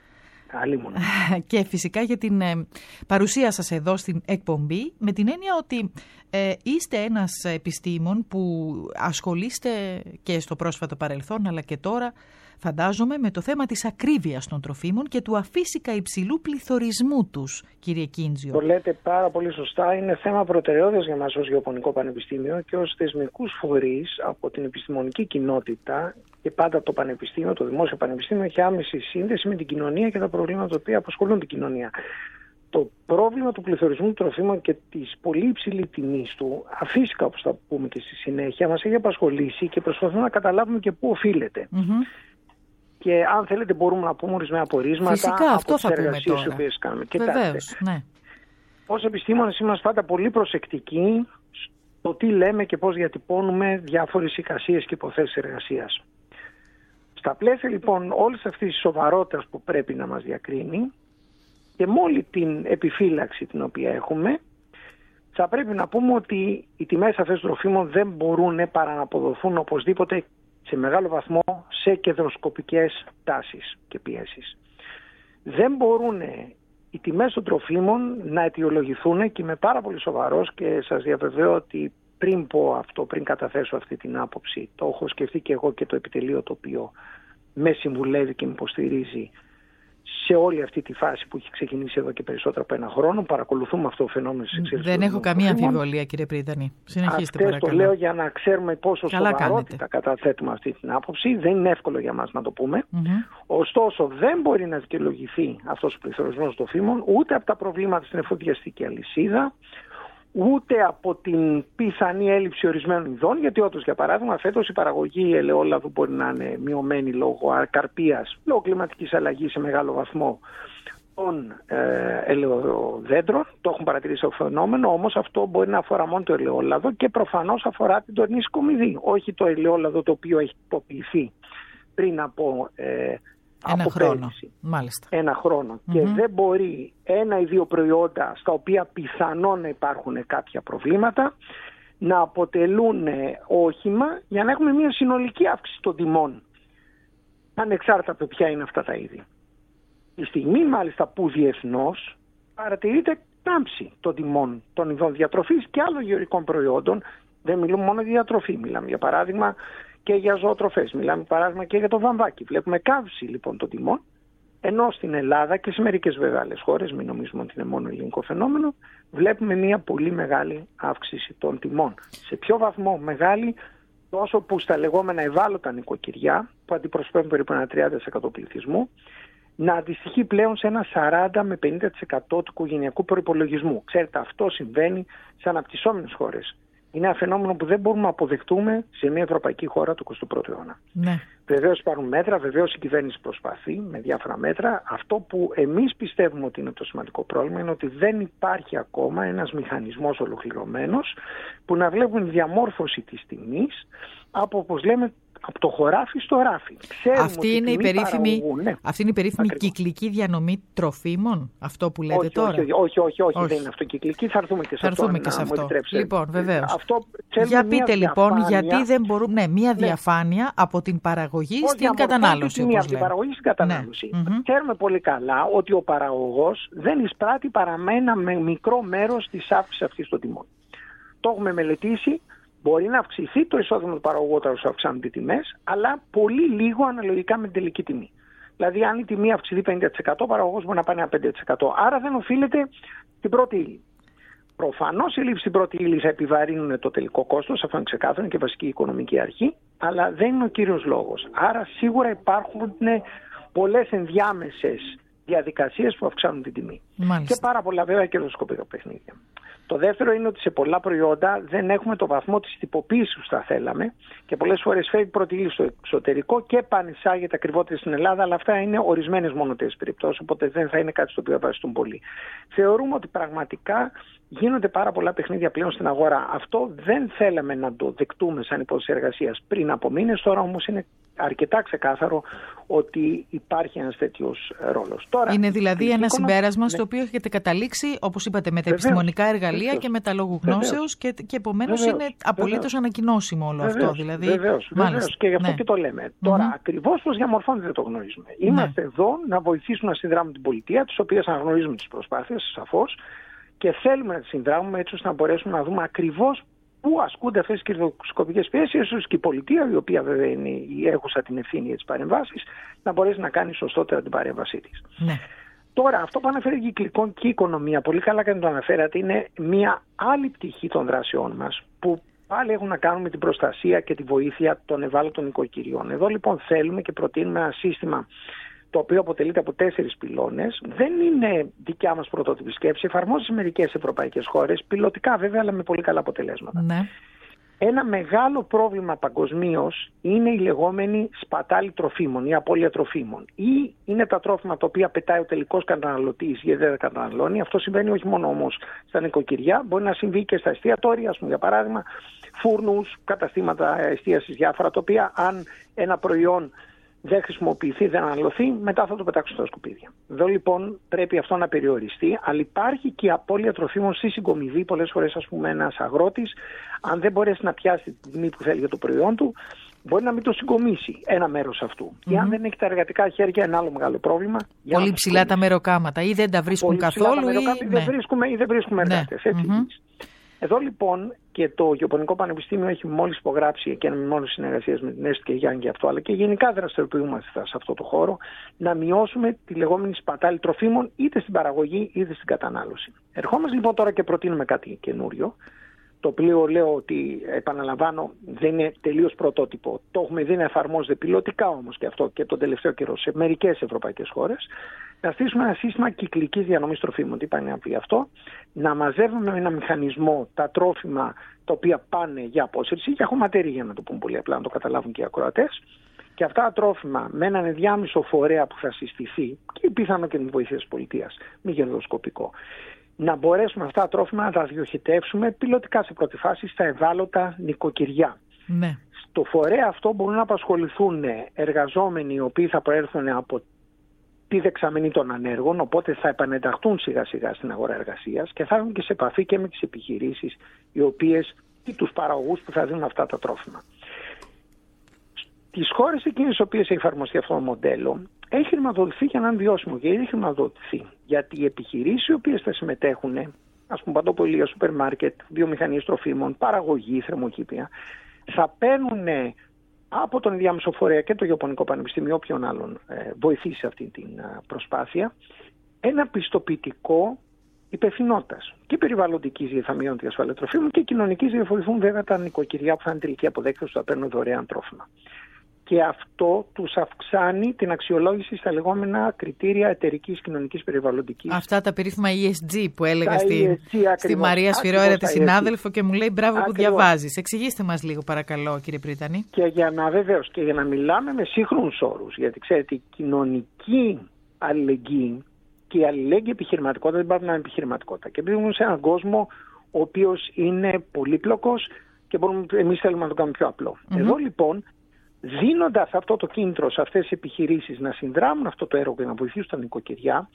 Και φυσικά για την παρουσία σας εδώ στην εκπομπή, με την έννοια ότι είστε ένας επιστήμον που ασχολείστε και στο πρόσφατο παρελθόν αλλά και τώρα, φαντάζομαι, με το θέμα της ακρίβειας των τροφίμων και του αφύσικα υψηλού πληθωρισμού τους, κύριε Κίντζιο. Το λέτε πάρα πολύ σωστά. Είναι θέμα προτεραιότητας για μας ως Γεωπονικό Πανεπιστήμιο και ως θεσμικούς φορείς από την επιστημονική κοινότητα, και πάντα το Πανεπιστήμιο, το Δημόσιο Πανεπιστήμιο, έχει άμεση σύνδεση με την κοινωνία και τα προβλήματα τα οποία απασχολούν την κοινωνία. Το πρόβλημα του πληθωρισμού των τροφίμων και της πολύ υψηλή τιμής του, αφύσικα όπως θα πούμε και στη συνέχεια, μας έχει απασχολήσει και προσπαθούμε να καταλάβουμε και πού οφείλεται. Και αν θέλετε μπορούμε να πούμε ορισμένα απορίσματα. Φυσικά, από τις εργασίες τις οποίες κάνουμε. Βεβαίως, ναι. Ως επιστήμονες είμαστε πάντα πολύ προσεκτικοί στο τι λέμε και πώς διατυπώνουμε διάφορες εικασίες και υποθέσεις εργασίας. Στα πλαίσια λοιπόν όλης αυτής της σοβαρότητας που πρέπει να μας διακρίνει και με όλη την επιφύλαξη την οποία έχουμε, θα πρέπει να πούμε ότι οι τιμές αυτές των τροφίμων δεν μπορούν παρά να αποδοθούν οπωσδήποτε σε μεγάλο βαθμό σε κερδοσκοπικές τάσεις και πιέσεις. Δεν μπορούν οι τιμές των τροφίμων να αιτιολογηθούν, και είμαι πάρα πολύ σοβαρός και σας διαβεβαιώ ότι πριν πω αυτό, πριν καταθέσω αυτή την άποψη, το έχω σκεφτεί και εγώ και το επιτελείο το οποίο με συμβουλεύει και με υποστηρίζει σε όλη αυτή τη φάση που έχει ξεκινήσει εδώ και περισσότερο από ένα χρόνο. Παρακολουθούμε αυτό το φαινόμενο της εξέλιξης. Δεν έχω καμία αμφιβολία, κύριε Πρίτανη. Συνεχίστε παρακαλώ. Το λέω για να ξέρουμε πόσο σοβαρότητα καταθέτουμε αυτή την άποψη. Δεν είναι εύκολο για μας να το πούμε. Ωστόσο, δεν μπορεί να δικαιολογηθεί αυτός ο πληθωρισμός των τροφίμων ούτε από τα προβλήματα στην εφοδιαστική αλυσίδα, ούτε από την πιθανή έλλειψη ορισμένων ειδών, γιατί όντως, για παράδειγμα, φέτος η παραγωγή ελαιόλαδου μπορεί να είναι μειωμένη λόγω καρπίας, λόγω κλιματικής αλλαγής σε μεγάλο βαθμό. των ελαιοδέντρων. Το έχουν παρατηρήσει το φαινόμενο, όμως αυτό μπορεί να αφορά μόνο το ελαιόλαδο και προφανώς αφορά την τωρινή συγκομιδή, όχι το ελαιόλαδο το οποίο έχει τυποποιηθεί πριν από ένα χρόνο. Και δεν μπορεί 1 ή 2 προϊόντα στα οποία πιθανόν να υπάρχουν κάποια προβλήματα να αποτελούν όχημα για να έχουμε μια συνολική αύξηση των τιμών, ανεξάρτητα από ποια είναι αυτά τα είδη. Η στιγμή μάλιστα που διεθνώς παρατηρείται κάμψη των τιμών των ειδών διατροφής και άλλων γεωργικών προϊόντων. Δεν μιλούμε μόνο για διατροφή, μιλάμε για παράδειγμα και για ζωοτροφές, μιλάμε παράδειγμα και για το βαμβάκι. Βλέπουμε κάμψη λοιπόν των τιμών, ενώ στην Ελλάδα και σε μερικές βέβαια άλλες χώρες, μην νομίζουμε ότι είναι μόνο ελληνικό φαινόμενο, βλέπουμε μια πολύ μεγάλη αύξηση των τιμών. Σε ποιο βαθμό μεγάλη? Τόσο που στα λεγόμενα ευάλωτα νοικοκυριά, που αντιπροσωπεύουν περίπου ένα 30% πληθυσμού, να αντιστοιχεί πλέον σε ένα 40 με 50% του οικογενειακού προϋπολογισμού. Ξέρετε, αυτό συμβαίνει σε αναπτυσσόμενες χώρες. Είναι ένα φαινόμενο που δεν μπορούμε να αποδεχτούμε σε μια ευρωπαϊκή χώρα του 21ου αιώνα. Ναι. Βεβαίως υπάρχουν μέτρα, βεβαίως η κυβέρνηση προσπαθεί με διάφορα μέτρα. Αυτό που εμείς πιστεύουμε ότι είναι το σημαντικό πρόβλημα είναι ότι δεν υπάρχει ακόμα ένας μηχανισμός ολοκληρωμένος που να βλέπουν τη διαμόρφωση της τιμής από, όπως λέμε, από το χωράφι στο ράφι. Αυτή είναι η περίφημη κυκλική διανομή τροφίμων, αυτό που λέτε τώρα. Όχι, δεν είναι αυτό κυκλική. Θα έρθουμε και σε αυτό. Λοιπόν, βεβαίως. Για πείτε λοιπόν, γιατί δεν μπορούμε. Μια διαφάνεια από την παραγωγή στην κατανάλωση. Από την παραγωγή στην κατανάλωση. Ξέρουμε πολύ καλά ότι ο παραγωγός δεν εισπράττει παρά με ένα μικρό μέρος της αύξησης αυτής των τιμών. Το έχουμε μελετήσει. Μπορεί να αυξηθεί το εισόδημα του παραγωγού όταν αυξάνουν οι τιμές, αλλά πολύ λίγο αναλογικά με την τελική τιμή. Δηλαδή, αν η τιμή αυξηθεί 50%, ο παραγωγός μπορεί να πάει ένα 5%. Άρα δεν οφείλεται στην πρώτη ύλη. Προφανώς οι λήψεις στην πρώτη ύλη θα επιβαρύνουν το τελικό κόστος, αυτό είναι ξεκάθαρο και βασική οικονομική αρχή, αλλά δεν είναι ο κύριος λόγος. Άρα σίγουρα υπάρχουν πολλές ενδιάμεσες διαδικασίες που αυξάνουν την τιμή. Μάλιστα. Και πάρα πολλά βέβαια κερδοσκοπικά παιχνίδια. Το δεύτερο είναι ότι σε πολλά προϊόντα δεν έχουμε το βαθμό της τυποποίησης που θα θέλαμε και πολλές φορές φεύγει πρώτη ύλη στο εξωτερικό και πανεισάγεται ακριβότερα στην Ελλάδα, αλλά αυτά είναι ορισμένες μόνο τέτοιες περιπτώσεις, οπότε δεν θα είναι κάτι στο οποίο θα βασιστούν πολύ. Θεωρούμε ότι πραγματικά γίνονται πάρα πολλά παιχνίδια πλέον στην αγορά. Αυτό δεν θέλαμε να το δεκτούμε σαν υπόθεση εργασίας πριν από μήνες, τώρα όμως είναι αρκετά ξεκάθαρο ότι υπάρχει ένας τέτοιος ρόλος. Τώρα, είναι δηλαδή ένα συμπέρασμα στο οποίο έχετε καταλήξει, όπως είπατε, με τα επιστημονικά εργαλεία και με τα λόγου γνώσεως και επομένως είναι απολύτως ανακοινώσιμο όλο αυτό. Δηλαδή, βεβαίως, και γι' αυτό και το λέμε. Τώρα, ακριβώς πώς διαμορφώνεται δεν το γνωρίζουμε. Είμαστε εδώ να βοηθήσουμε να συνδράμουμε την πολιτεία, τις οποίες αναγνωρίζουμε τις προσπάθειες, σαφώς, και θέλουμε να τις συνδράμουμε έτσι ώστε να μπορέσουμε να δούμε ακριβώς πού ασκούνται αυτές τις κερδοσκοπικές πιέσεις, ίσως και η πολιτεία, η οποία βέβαια είναι η έχουσα την ευθύνη για τις παρεμβάσεις, να μπορέσει να κάνει σωστότερα την παρέμβασή της. Ναι. Τώρα, αυτό που αναφέρει η κυκλική οικονομία, πολύ καλά και το αναφέρατε, είναι μια άλλη πτυχή των δράσεών μας, που πάλι έχουν να κάνουν με την προστασία και τη βοήθεια των ευάλωτων οικοκυριών. Εδώ λοιπόν θέλουμε και προτείνουμε ένα σύστημα το οποίο αποτελείται από 4 πυλώνες. Δεν είναι δικιά μας πρωτότυπη σκέψη, εφαρμόζεται σε μερικές ευρωπαϊκές χώρες, πιλωτικά βέβαια, αλλά με πολύ καλά αποτελέσματα. Ναι. Ένα μεγάλο πρόβλημα παγκοσμίως είναι η λεγόμενη σπατάλη τροφίμων ή απώλεια τροφίμων. Ή είναι τα τρόφιμα τα οποία πετάει ο τελικός καταναλωτής γιατί δεν τα καταναλώνει. Αυτό συμβαίνει όχι μόνο όμως στα νοικοκυριά, μπορεί να συμβεί και στα εστιατόρια, για παράδειγμα, φούρνους, καταστήματα εστίασης διάφορα, τα οποία αν ένα προϊόν δεν χρησιμοποιηθεί, δεν αναλωθεί, μετά θα το πετάξουν στα σκουπίδια. Εδώ λοιπόν πρέπει αυτό να περιοριστεί, αλλά υπάρχει και η απώλεια τροφίμων στη συγκομιδή. Πολλές φορές, ας πούμε, ένας αγρότης, αν δεν μπορέσει να πιάσει την τιμή που θέλει για το προϊόν του, μπορεί να μην το συγκομίσει ένα μέρος αυτού. Ή αν δεν έχει τα εργατικά χέρια, ένα άλλο μεγάλο πρόβλημα. Πολύ ψηλά τα μεροκάματα, ή δεν τα βρίσκουν καθόλου, ή δεν βρίσκουμε εργάτες. Εδώ λοιπόν και το Γεωπονικό Πανεπιστήμιο έχει μόλις υπογράψει και ένα μνημόνιο συνεργασίας με την ΕΣΤ και Γιάννη και αυτό, αλλά και γενικά δραστηριοποιούμαστε σε αυτό το χώρο, να μειώσουμε τη λεγόμενη σπατάλη τροφίμων είτε στην παραγωγή είτε στην κατανάλωση. Ερχόμαστε λοιπόν τώρα και προτείνουμε κάτι καινούριο, το οποίο λέω ότι, επαναλαμβάνω, δεν είναι τελείως πρωτότυπο. Το έχουμε δει να εφαρμόζεται πιλωτικά όμως και αυτό και τον τελευταίο καιρό σε μερικές ευρωπαϊκές χώρες. Να στήσουμε ένα σύστημα κυκλικής διανομής τροφίμων. Τι πάνε να πει αυτό? Να μαζεύουμε με ένα μηχανισμό τα τρόφιμα τα οποία πάνε για απόσυρση, για χωματερή, για να το πούμε πολύ απλά, να το καταλάβουν και οι ακροατές, και αυτά τα τρόφιμα με έναν ενδιάμεσο φορέα που θα συστηθεί και πιθανό και την βοήθεια της πολιτείας, μη κερδοσκοπικό, να μπορέσουμε αυτά τα τρόφιμα να τα διοχετεύσουμε πιλωτικά σε πρώτη φάση στα ευάλωτα νοικοκυριά. Ναι. Στο φορέα αυτό μπορούν να απασχοληθούν εργαζόμενοι οι οποίοι θα προέρθουν από τη δεξαμενή των ανέργων, οπότε θα επανενταχθούν σιγά σιγά στην αγορά εργασίας και θα έρθουν και σε επαφή και με τις επιχειρήσεις οι οποίες ή τους παραγωγούς που θα δίνουν αυτά τα τρόφιμα. Τις χώρες εκείνες στις οποίες έχει εφαρμοστεί αυτό το μοντέλο έχει χρηματοδοτηθεί για να είναι βιώσιμο και ήδη χρηματοδοτηθεί. Γιατί οι επιχειρήσεις οι οποίες θα συμμετέχουν, ας πούμε παντοπολία, σούπερ μάρκετ, βιομηχανίες τροφίμων, παραγωγή, θερμοκήπια, θα παίρνουν από τον ενδιάμεσο φορέα και το Ιαπωνικό Πανεπιστήμιο, όποιον άλλον βοηθήσει αυτή την προσπάθεια, ένα πιστοποιητικό υπευθυνότητας και περιβαλλοντικής για θα μειώνεται η ασφάλεια τροφίμων και κοινωνικής για να βοηθούν βέβαια τα νοικοκυριά που θα είναι τελικοί αποδέκτες που θα παίρνουν δωρεάν τρόφιμα. Και αυτό τους αυξάνει την αξιολόγηση στα λεγόμενα κριτήρια εταιρικής, κοινωνικής, περιβαλλοντικής. Αυτά τα περίφημα ESG που έλεγα στη Μαρία Σφυρόερα, τη συνάδελφο, και μου λέει μπράβο που διαβάζεις. Εξηγήστε μας λίγο παρακαλώ, κύριε Πρίτανη. Και για να μιλάμε με σύγχρονους όρους, γιατί ξέρετε η κοινωνική αλληλεγγύη και η αλληλέγγυη επιχειρηματικότητα δεν πάει να είναι επιχειρηματικότητα. Και επειδή σε έναν κόσμο ο οποίος είναι πολύπλοκος και εμείς θέλουμε να το κάνουμε πιο απλό. Εδώ λοιπόν, δίνοντας αυτό το κίνητρο σε αυτές τις επιχειρήσεις να συνδράμουν αυτό το έργο και να βοηθήσουν τα νοικοκυριά,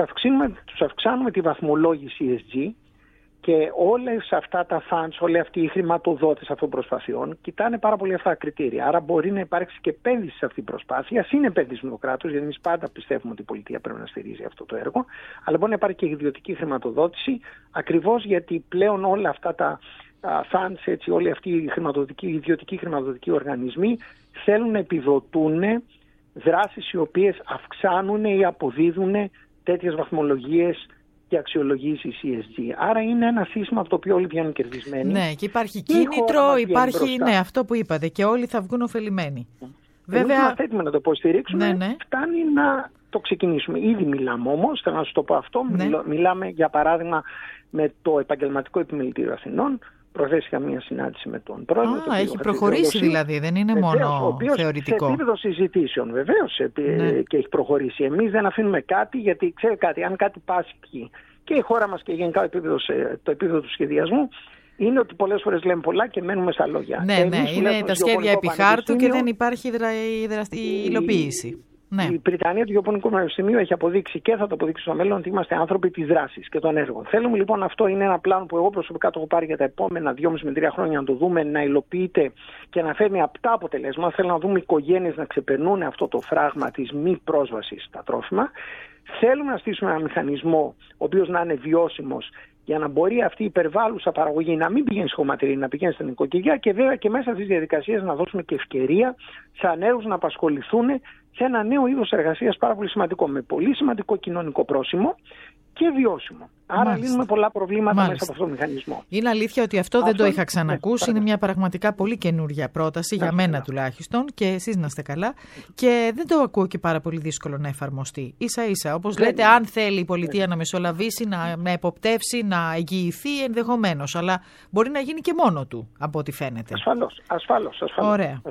τους αυξάνουμε τη βαθμολόγηση ESG και όλες αυτά τα funds, όλοι αυτοί οι χρηματοδότες αυτών των προσπαθειών κοιτάνε πάρα πολύ αυτά τα κριτήρια. Άρα μπορεί να υπάρξει και επένδυση σε αυτή την προσπάθεια, συνεπένδυση με το κράτος, γιατί εμείς πάντα πιστεύουμε ότι η πολιτεία πρέπει να στηρίζει αυτό το έργο, αλλά μπορεί να υπάρχει και ιδιωτική χρηματοδότηση, ακριβώς γιατί πλέον όλα αυτά τα funds, έτσι, όλοι αυτοί οι ιδιωτικοί χρηματοδοτικοί οργανισμοί θέλουν να επιδοτούν δράσεις οι οποίες αυξάνουν ή αποδίδουν τέτοιες βαθμολογίες και αξιολογήσεις ESG. Άρα είναι ένα σύστημα από το οποίο όλοι βγαίνουν κερδισμένοι. Ναι, και υπάρχει κίνητρο, υπάρχει αυτό που είπατε, και όλοι θα βγουν ωφελημένοι. Βέβαια, είμαστε έτοιμοι να το υποστηρίξουμε. Ναι. Φτάνει να το ξεκινήσουμε. Ήδη μιλάμε όμως, θέλω να σας το πω αυτό. Ναι. Μιλάμε για παράδειγμα με το Επαγγελματικό Επιμελητήριο Αθηνών. Προχθές είχα μια συνάντηση με τον πρόεδρο. Έχει προχωρήσει δηλαδή, δεν είναι μόνο θεωρητικό. Σε επίπεδο συζητήσεων βεβαίως και έχει προχωρήσει. Εμείς δεν αφήνουμε κάτι, γιατί ξέρει κάτι, αν κάτι πάσχει και η χώρα μας και γενικά το επίπεδο του σχεδιασμού, είναι ότι πολλές φορές λέμε πολλά και μένουμε στα λόγια. Ναι, είναι τα σχέδια επί χάρτου και δεν υπάρχει η υλοποίηση. Ναι. Η Βρυτανία του Ιαπωνικού Πανεπιστημίου έχει αποδείξει και θα το αποδείξει στο μέλλον ότι είμαστε άνθρωποι της δράσης και των έργων. Θέλουμε λοιπόν, αυτό είναι ένα πλάνο που εγώ προσωπικά το έχω πάρει για τα επόμενα 2,5 με 3 χρόνια να το δούμε, να υλοποιείται και να φέρνει απτά αποτελέσματα. Θέλω να δούμε οικογένειες να ξεπερνούν αυτό το φράγμα της μη πρόσβασης στα τρόφιμα. Θέλουμε να στήσουμε ένα μηχανισμό ο οποίος να είναι βιώσιμος για να μπορεί αυτή η υπερβάλλουσα παραγωγή να μην πηγαίνει στη χωματερή, να πηγαίνει στην νοικοκυριά και βέβαια και μέσα στις διαδικασίες να δώσουμε και ευκαιρία σε ανέργους να απασχοληθούν σε ένα νέο είδος εργασίας πάρα πολύ σημαντικό, με πολύ σημαντικό κοινωνικό πρόσημο και βιώσιμο. Άρα λύνουμε πολλά προβλήματα μέσα από αυτόν τον μηχανισμό. Είναι αλήθεια ότι αυτό δεν το είχα ξανακούσει. Είναι μια πραγματικά πολύ καινούρια πρόταση, για μένα τουλάχιστον, και εσείς να είστε καλά. Και δεν το ακούω και πάρα πολύ δύσκολο να εφαρμοστεί. Ίσα-ίσα, όπως λέτε, αν θέλει η πολιτεία να μεσολαβήσει, να εποπτεύσει, να εγγυηθεί ενδεχομένως. Αλλά μπορεί να γίνει και μόνο του, από ό,τι φαίνεται. Ασφαλώς. Ωραία.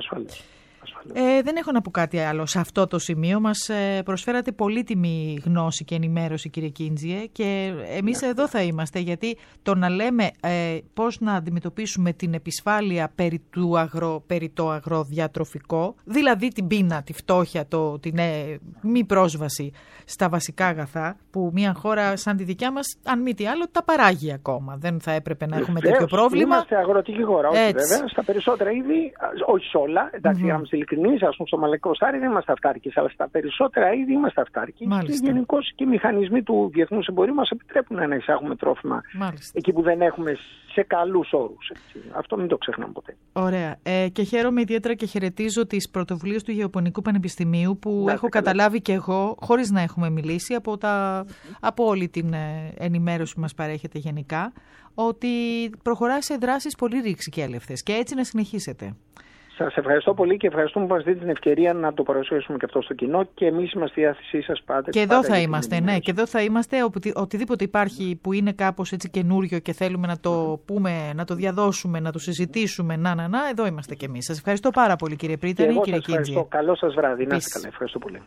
Δεν έχω να πω κάτι άλλο σε αυτό το σημείο. Μας προσφέρατε πολύτιμη γνώση και ενημέρωση, κύριε Κίντζιε, και εμείς εδώ θα είμαστε, γιατί το να λέμε πώς να αντιμετωπίσουμε την επισφάλεια περί το αγροδιατροφικό, δηλαδή την πείνα, τη φτώχεια, την μη πρόσβαση στα βασικά αγαθά, που μια χώρα σαν τη δικιά μας, αν μη τι άλλο, τα παράγει ακόμα. Δεν θα έπρεπε να έχουμε τέτοιο πρόβλημα. Είμαστε αγροτική χώρα, όχι βέβαια. Στα περισσότερα είδη, όχι σε όλα, εντάξει, ειλικρινείς, ας πούμε στο μαλακό στάρι δεν είμαστε αυτάρκες, αλλά στα περισσότερα είδη είμαστε αυτάρκες. Και γενικώς και οι μηχανισμοί του διεθνούς εμπορίου μας επιτρέπουν να εισάγουμε τρόφιμα εκεί που δεν έχουμε σε καλούς όρους. Έτσι. Αυτό μην το ξεχνάμε ποτέ. Ωραία. Και χαίρομαι ιδιαίτερα και χαιρετίζω τις πρωτοβουλίες του Ιαπωνικού Πανεπιστημίου που έχω καταλάβει και εγώ, χωρίς να έχουμε μιλήσει, από όλη την ενημέρωση που μας παρέχεται γενικά, ότι προχωράει σε δράσεις πολύ ρηξικέλευτες και έτσι να συνεχίσετε. Σας ευχαριστώ πολύ και ευχαριστούμε που μας δίνετε την ευκαιρία να το παρουσιάσουμε και αυτό στο κοινό και εμείς είμαστε στη διάθεσή σας πάντα. Και εδώ θα είμαστε, ναι, και εδώ θα είμαστε. Οτιδήποτε υπάρχει που είναι κάπως έτσι καινούριο και θέλουμε να το πούμε, να το διαδώσουμε, να το συζητήσουμε, εδώ είμαστε κι εμείς. Σας ευχαριστώ πάρα πολύ, κύριε Πρίτανη, κύριε Κίντζη. Ευχαριστώ. Καλό σας βράδυ. Να είστε καλά. Ευχαριστώ πολύ.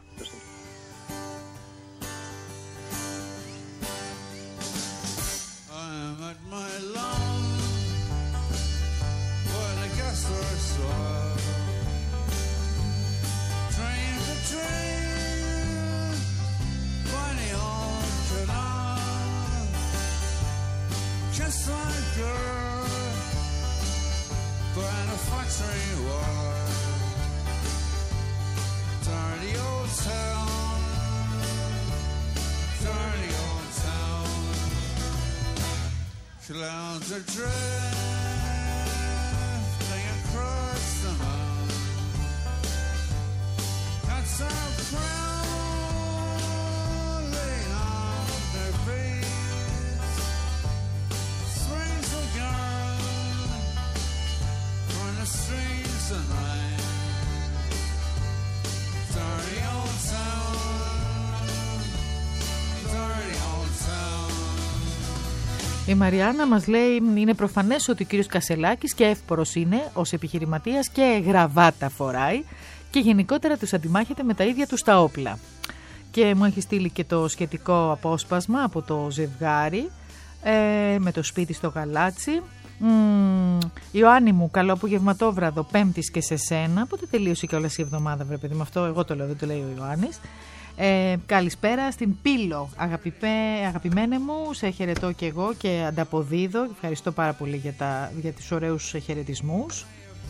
Just like a girl, but a factory war. Dirty old town, dirty old town. Clouds are drifting across the moon. That's our proudly on their feet. Streets and rain, dirty old town, dirty old town. Η Μαριάννα μας λέει, είναι προφανές ότι ο κύριος Κασελάκης και εύπορος είναι ως επιχειρηματίας και γραβάτα φοράει και γενικότερα τους αντιμάχεται με τα ίδια τους τα όπλα. Και μου έχει στείλει και το σχετικό απόσπασμα από το ζευγάρι με το σπίτι στο Γαλάτσι. Ιωάννη μου, καλό απογευματόβραδο, Πέμπτης και σε σένα. Πότε τελείωσε και όλες η εβδομάδα, βρε παιδί με αυτό, εγώ το λέω, δεν το λέει ο Ιωάννης. Καλησπέρα στην Πύλο, αγαπημένε μου, σε χαιρετώ και εγώ και ανταποδίδω. Ευχαριστώ πάρα πολύ για τους ωραίους χαιρετισμούς.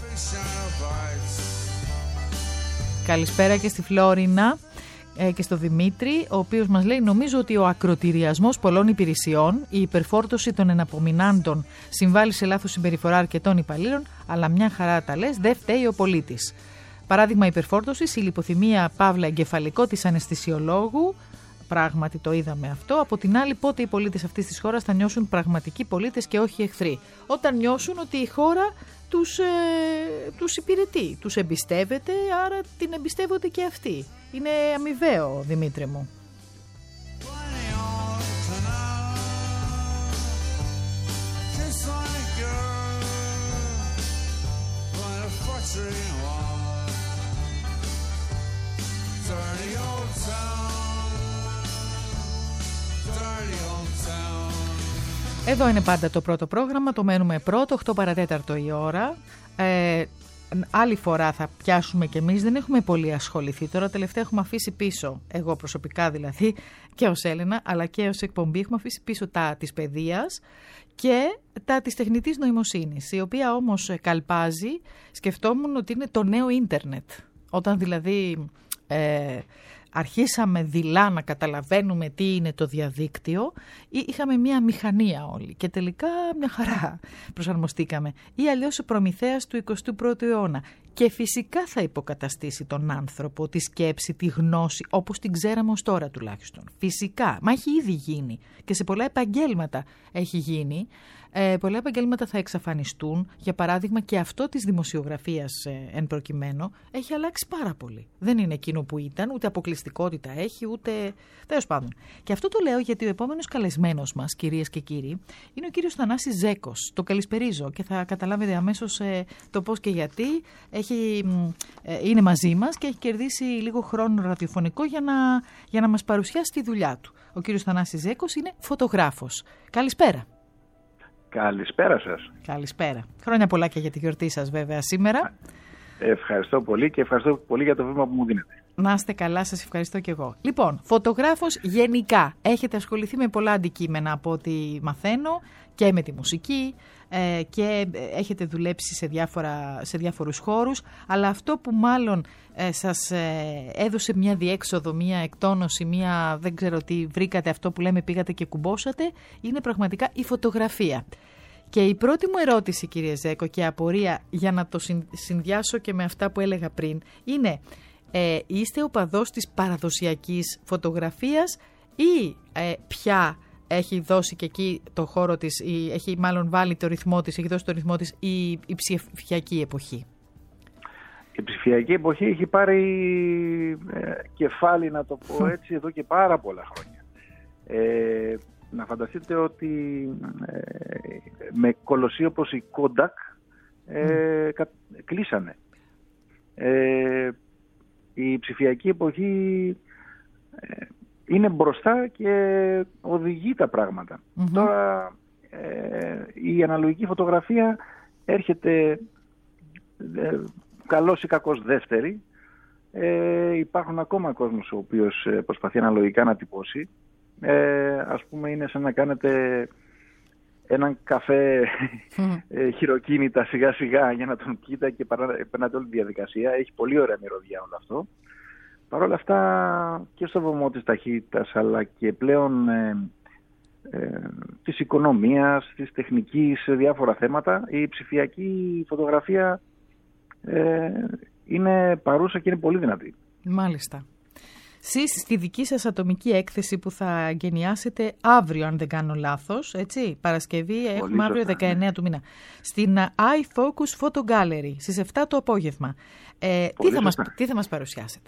Καλησπέρα και στη Φλόρινα και στο Δημήτρη, ο οποίος μας λέει, νομίζω ότι ο ακροτηριασμός πολλών υπηρεσιών, η υπερφόρτωση των εναπομεινάντων συμβάλλει σε λάθος συμπεριφορά αρκετών υπαλλήλων, αλλά μια χαρά τα λες, δεν φταίει ο πολίτης. Παράδειγμα υπερφόρτωσης, η λιποθυμία παύλα εγκεφαλικό της αναισθησιολόγου, πράγματι το είδαμε αυτό. Από την άλλη, πότε οι πολίτες αυτής της χώρας θα νιώσουν πραγματικοί πολίτες και όχι εχθροί? Όταν νιώσουν ότι η χώρα τους υπηρετεί, τους εμπιστεύεται, άρα την εμπιστεύονται και αυτοί. Είναι αμοιβαίο, Δημήτρη μου. Εδώ είναι πάντα το πρώτο πρόγραμμα, το μένουμε πρώτο, 8 παρατέταρτο η ώρα. Άλλη φορά θα πιάσουμε κι εμείς, δεν έχουμε πολύ ασχοληθεί. Τώρα τελευταία έχουμε αφήσει πίσω, εγώ προσωπικά δηλαδή, και ως Έλενα, αλλά και ως εκπομπή, έχουμε αφήσει πίσω τα της παιδείας και τα της τεχνητής νοημοσύνης, η οποία όμως καλπάζει. Σκεφτόμουν ότι είναι το νέο ίντερνετ. Όταν δηλαδή αρχίσαμε δειλά να καταλαβαίνουμε τι είναι το διαδίκτυο, είχαμε μια μηχανία όλοι και τελικά μια χαρά προσαρμοστήκαμε. Ή αλλιώς ο Προμηθέας του 21ου αιώνα. Και φυσικά θα υποκαταστήσει τον άνθρωπο, τη σκέψη, τη γνώση, όπως την ξέραμε ως τώρα τουλάχιστον. Φυσικά, μα έχει ήδη γίνει και σε πολλά επαγγέλματα έχει γίνει. Πολλά επαγγέλματα θα εξαφανιστούν. Για παράδειγμα, και αυτό της δημοσιογραφίας εν προκειμένου έχει αλλάξει πάρα πολύ. Δεν είναι εκείνο που ήταν, ούτε αποκλειστικότητα έχει, ούτε. Τέλος πάντων. Και αυτό το λέω γιατί ο επόμενος καλεσμένος μας, κυρίες και κύριοι, είναι ο κύριος Θανάσης Ζέκος. Το καλησπερίζω και θα καταλάβετε αμέσως το πώς και γιατί. Είναι μαζί μας και έχει κερδίσει λίγο χρόνο ραδιοφωνικό για να μας παρουσιάσει τη δουλειά του. Ο κύριος Θανάσης Ζέκος είναι φωτογράφος. Καλησπέρα. Καλησπέρα σας. Καλησπέρα. Χρόνια πολλά και για τη γιορτή σας βέβαια σήμερα. Ευχαριστώ πολύ και ευχαριστώ πολύ για το βήμα που μου δίνετε. Να είστε καλά, σας ευχαριστώ και εγώ. Λοιπόν, φωτογράφος γενικά. Έχετε ασχοληθεί με πολλά αντικείμενα από ό,τι μαθαίνω και με τη μουσική και έχετε δουλέψει σε διάφορους χώρους, αλλά αυτό που μάλλον σας έδωσε μια διέξοδο, μια εκτόνωση, μια δεν ξέρω τι βρήκατε, αυτό που λέμε πήγατε και κουμπώσατε, είναι πραγματικά η φωτογραφία. Και η πρώτη μου ερώτηση, κύριε Ζέκο, και απορία για να το συνδυάσω και με αυτά που έλεγα πριν, είναι είστε οπαδός της παραδοσιακής φωτογραφίας ή πια έχει δώσει και εκεί το χώρο της, ή έχει μάλλον βάλει το ρυθμό της, έχει δώσει το ρυθμό της η ψηφιακή εποχή? η ψηφιακή εποχή έχει πάρει κεφάλι, να το πω έτσι, εδώ και πάρα πολλά χρόνια. Να φανταστείτε ότι με κολοσσοί όπως η Kodak κλείσανε. Η ψηφιακή εποχή είναι μπροστά και οδηγεί τα πράγματα. Τώρα η αναλογική φωτογραφία έρχεται καλός ή κακός δεύτερη. Υπάρχουν ακόμα κόσμος ο οποίος προσπαθεί αναλογικά να τυπώσει. Ας πούμε, είναι σαν να κάνετε έναν καφέ χειροκίνητα σιγά σιγά για να τον πείτε και περνάτε όλη τη διαδικασία. Έχει πολύ ωραία μυρωδιά όλο αυτό. Παρ' όλα αυτά και στο βωμό της ταχύτητας, αλλά και πλέον της οικονομίας, της τεχνικής, σε διάφορα θέματα, η ψηφιακή φωτογραφία είναι παρούσα και είναι πολύ δυνατή. Μάλιστα. Εσείς στη δική σας ατομική έκθεση που θα γενιάσετε αύριο, αν δεν κάνω λάθος, έτσι, Παρασκευή, έχουμε αύριο 19 του μήνα, στην iFocus Photo Gallery, στις 7 το απόγευμα. Τι θα μας παρουσιάσετε?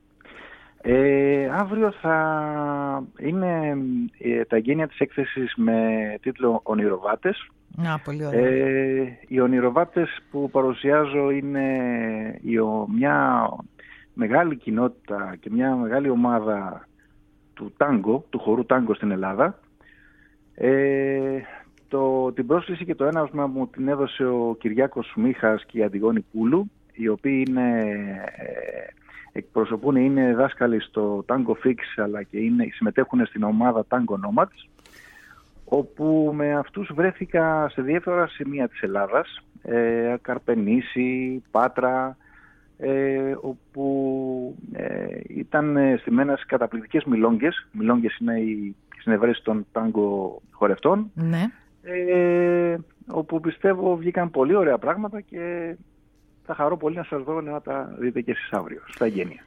Αύριο θα είναι τα εγγένεια της έκθεσης με τίτλο «Ονειροβάτες». Πολύ ωραία. Οι ονειροβάτες που παρουσιάζω είναι μια μεγάλη κοινότητα και μια μεγάλη ομάδα του τάγκο, του χορού τάγκο στην Ελλάδα. Την πρόσκληση και το έναυσμα μου την έδωσε ο Κυριάκος Μίχας και η Αντιγόνη Πούλου, οι οποίοι είναι δάσκαλοι στο Tango Fix, αλλά και συμμετέχουν στην ομάδα Tango Nomads, όπου με αυτούς βρέθηκα σε διάφορα σημεία της Ελλάδας, Καρπενήσι, Πάτρα, όπου ήταν στημένες καταπληκτικές μιλόγγες. Μιλόγγες είναι οι συνευρέσεις των τάγκο χορευτών, ναι. Όπου πιστεύω βγήκαν πολύ ωραία πράγματα και θα χαρώ πολύ να σας δω να τα δείτε και εσείς αύριο στα εγγένεια.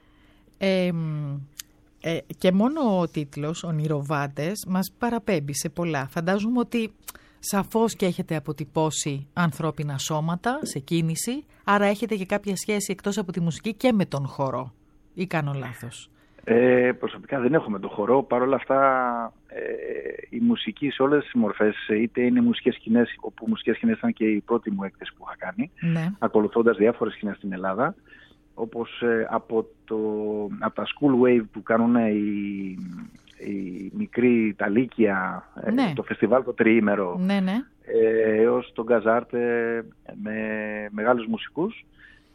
Και μόνο ο τίτλος «Ονειροβάτες» μας παραπέμπει σε πολλά. Φαντάζομαι ότι σαφώς και έχετε αποτυπώσει ανθρώπινα σώματα σε κίνηση, άρα έχετε και κάποια σχέση εκτός από τη μουσική και με τον χορό. Ή κάνω λάθος? Προσωπικά δεν έχω με τον χορό. Παρ' όλα αυτά η μουσική σε όλες τις μορφές, είτε είναι μουσικές σκηνές, όπου μουσικές σκηνές ήταν και η πρώτη μου έκθεση που είχα κάνει, ναι, ακολουθώντας διάφορες σκηνές στην Ελλάδα, όπως από τα School Wave που κάνουν οι μικροί, τα Λύκεια, ναι, το φεστιβάλ το τριήμερο, ναι, ναι, έως τον Γκαζάρτε με μεγάλους μουσικούς.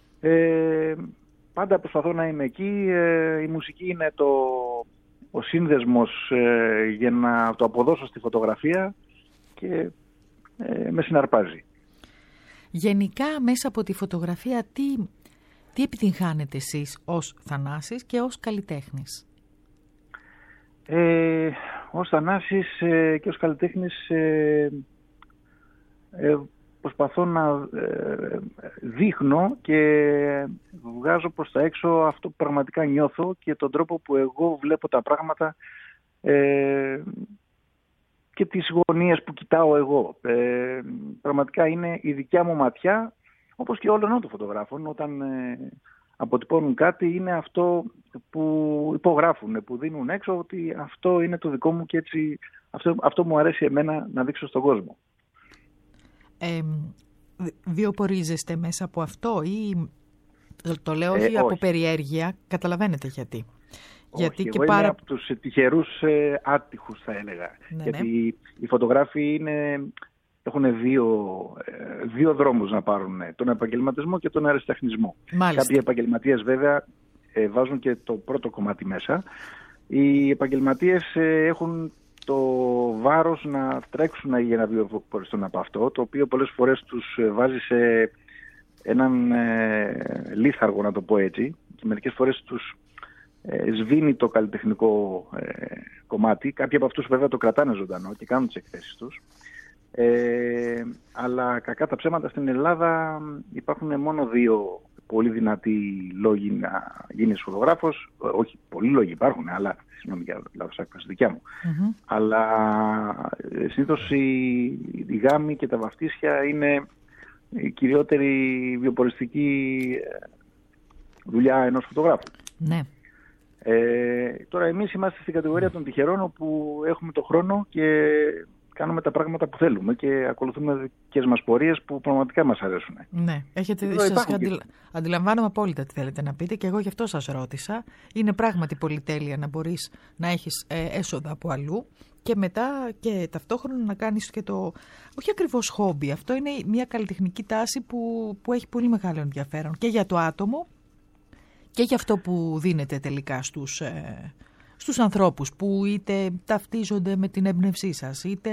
Πάντα προσπαθώ να είμαι εκεί. Η μουσική είναι ο σύνδεσμος για να το αποδώσω στη φωτογραφία και με συναρπάζει. Γενικά μέσα από τη φωτογραφία τι επιτυγχάνετε εσείς ως Θανάσης και ως καλλιτέχνης? Ως Θανάσης και ως καλλιτέχνης προσπαθώ να δείχνω και βγάζω προς τα έξω αυτό που πραγματικά νιώθω και τον τρόπο που εγώ βλέπω τα πράγματα και τις γωνίες που κοιτάω εγώ. Πραγματικά είναι η δικιά μου ματιά, όπως και όλων των φωτογράφων, όταν αποτυπώνουν κάτι, είναι αυτό που υπογράφουν, που δίνουν έξω, ότι αυτό είναι το δικό μου και έτσι αυτό μου αρέσει εμένα να δείξω στον κόσμο. Βιοπορίζεστε μέσα από αυτό ή το λέω όχι από περιέργεια, καταλαβαίνετε γιατί? Όχι, γιατί και είμαι από τους τυχερούς άτυχους θα έλεγα, ναι, γιατί οι φωτογράφοι έχουν δύο δρόμους να πάρουν, τον επαγγελματισμό και τον αριστεχνισμό. Κάποιοι επαγγελματίες βέβαια βάζουν και το πρώτο κομμάτι μέσα. Οι επαγγελματίες έχουν το βάρος να τρέξουν για να βιοποριστούν από αυτό, το οποίο πολλές φορές τους βάζει σε έναν λίθαργο, να το πω έτσι, και μερικές φορές τους σβήνει το καλλιτεχνικό κομμάτι. Κάποιοι από αυτούς βέβαια το κρατάνε ζωντανό και κάνουν τις εκθέσεις τους. Αλλά κακά τα ψέματα, στην Ελλάδα υπάρχουν μόνο δύο πολύ δυνατοί λόγοι να γίνεις φωτογράφος. Όχι, πολλοί λόγοι υπάρχουν, αλλά συγγνώμη για λάθος άκουσα δικιά μου. Αλλά συνήθως οι γάμοι και τα βαφτίσια είναι η κυριότερη βιοποριστική δουλειά ενός φωτογράφου. Ναι. Τώρα εμείς είμαστε στην κατηγορία των τυχερών, όπου έχουμε το χρόνο και κάνουμε τα πράγματα που θέλουμε και ακολουθούμε δικές μας πορείες που πραγματικά μας αρέσουν. Ναι, αντιλαμβάνομαι απόλυτα τι θέλετε να πείτε και εγώ γι' αυτό σας ρώτησα. Είναι πράγματι πολυτέλεια να μπορείς να έχεις έσοδα από αλλού και μετά και ταυτόχρονα να κάνεις και το, όχι ακριβώς χόμπι, αυτό είναι μια καλλιτεχνική τάση που έχει πολύ μεγάλο ενδιαφέρον και για το άτομο και για αυτό που δίνεται τελικά στους ανθρώπους που είτε ταυτίζονται με την έμπνευσή σας, είτε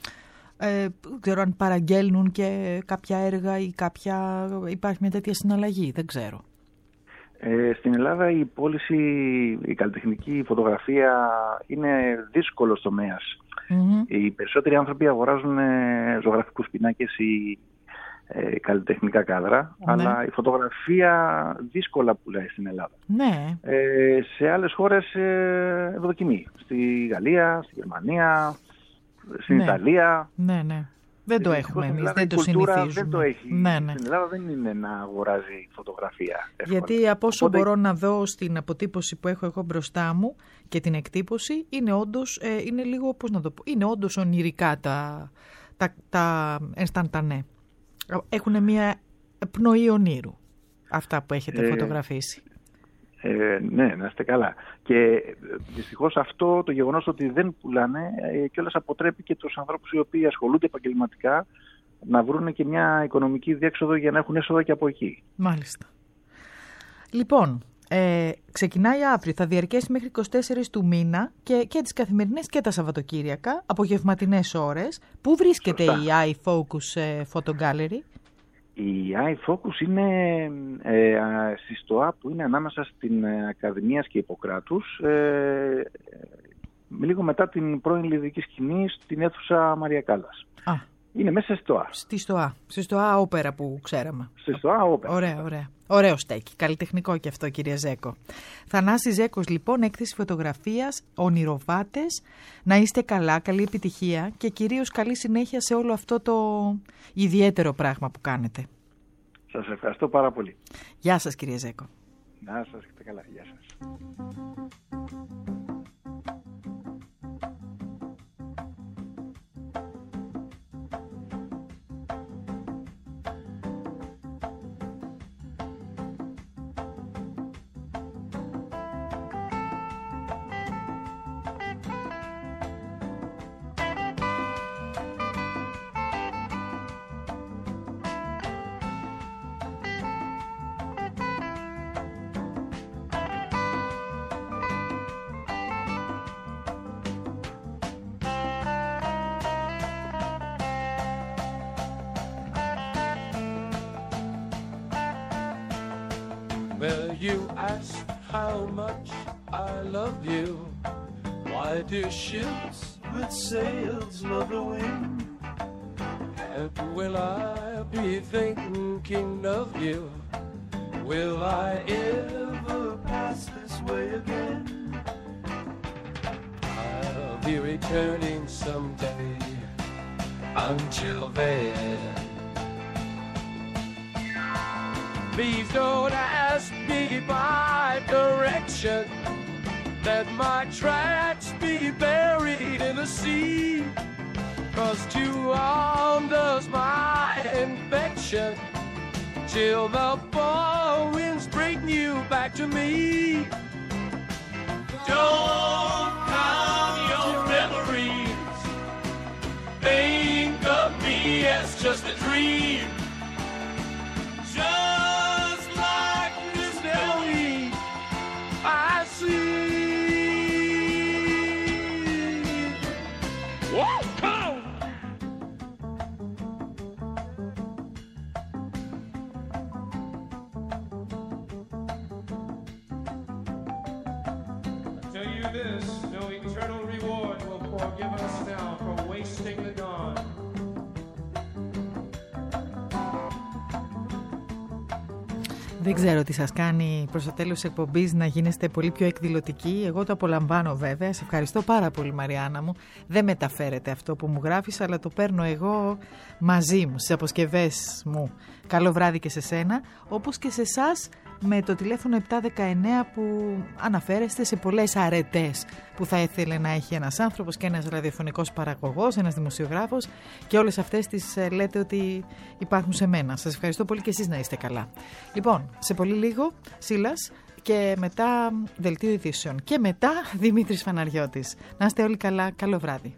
δεν ξέρω αν παραγγέλνουν και κάποια έργα ή υπάρχει μια τέτοια συναλλαγή, δεν ξέρω. Στην Ελλάδα η πώληση, η καλλιτεχνική φωτογραφία είναι δύσκολος τομέας. Οι περισσότεροι άνθρωποι αγοράζουν ζωγραφικούς πινάκες ή καλλιτεχνικά κάδρα, αλλά η φωτογραφία δύσκολα πουλάει στην Ελλάδα. Ναι. Σε άλλες χώρες ευδοκιμεί. Στη Γαλλία, στη Γερμανία, στην Ιταλία. Ναι. Δεν το έχουμε εμείς, δεν το συνηθίζουμε. Δεν το έχει. Στην Ελλάδα δεν είναι να αγοράζει φωτογραφία εύκολα. Γιατί από όσο μπορώ να δω στην αποτύπωση που έχω εγώ μπροστά μου και την εκτύπωση, είναι όντως, είναι λίγο, πώς να το πω, είναι όντως ονειρικά τα ενσταντανέ. Έχουν μια πνοή ονείρου αυτά που έχετε φωτογραφίσει. Ναι, να είστε καλά. Και δυστυχώς αυτό το γεγονός ότι δεν πουλάνε κιόλας αποτρέπει και τους ανθρώπους οι οποίοι ασχολούνται επαγγελματικά να βρουν και μια οικονομική διέξοδο για να έχουν έσοδα και από εκεί. Μάλιστα. Λοιπόν, ξεκινάει αύριο, θα διαρκέσει μέχρι 24 του μήνα και τις καθημερινές και τα Σαββατοκύριακα, απογευματινές ώρες. Πού βρίσκεται η iFocus Photo Gallery? Η iFocus είναι στη ΣΤΟΑ που είναι ανάμεσα στην Ακαδημίας και Ιπποκράτους, λίγο μετά την πρώην Λιδική σκηνή στην αίθουσα Μαρία Κάλλας. Είναι μέσα στη ΣΤΟΑ. Στη ΣΤΟΑ όπερα που ξέραμε. Στη ΣΤΟΑ όπερα. Ωραία. Ωραίο στέκει. Καλλιτεχνικό και αυτό, κύριε Ζέκο. Θανάσης Ζέκος, λοιπόν, έκθεση φωτογραφίας, ονειροβάτες. Να είστε καλά, καλή επιτυχία και κυρίως καλή συνέχεια σε όλο αυτό το ιδιαίτερο πράγμα που κάνετε. Σας ευχαριστώ πάρα πολύ. Γεια σας, κύριε Ζέκο. Να σας είστε καλά. Γεια σας. Well, you ask how much I love you. Why do ships with sails love the wind? And will I be thinking of you? Will I ever pass this way again? I'll be returning someday. Until then, please don't ask me my direction. Let my tracks be buried in the sea. 'Cause too long does my infection till the fall winds bring you back to me. Don't count your memories. Think of me as just a dream. Just like this melody I see. Whoa, come! I tell you this, no eternal reward will forgive us now for wasting the dawn. Δεν ξέρω τι σας κάνει προς το τέλος της εκπομπής να γίνεστε πολύ πιο εκδηλωτικοί. Εγώ το απολαμβάνω βέβαια. Σε ευχαριστώ πάρα πολύ, Μαριάννα μου. Δεν μεταφέρεται αυτό που μου γράφεις, αλλά το παίρνω εγώ μαζί μου, στις αποσκευές μου. Καλό βράδυ και σε σένα, όπως και σε εσάς με το τηλέφωνο 719 που αναφέρεστε σε πολλές αρετές που θα ήθελε να έχει ένας άνθρωπος και ένας ραδιοφωνικός παραγωγός, ένας δημοσιογράφος, και όλες αυτές τις λέτε ότι υπάρχουν σε μένα. Σας ευχαριστώ πολύ και εσείς να είστε καλά. Λοιπόν, σε πολύ λίγο Σίλας και μετά Δελτίο Ειδήσεων και μετά Δημήτρης Φαναριώτης. Να είστε όλοι καλά, καλό βράδυ.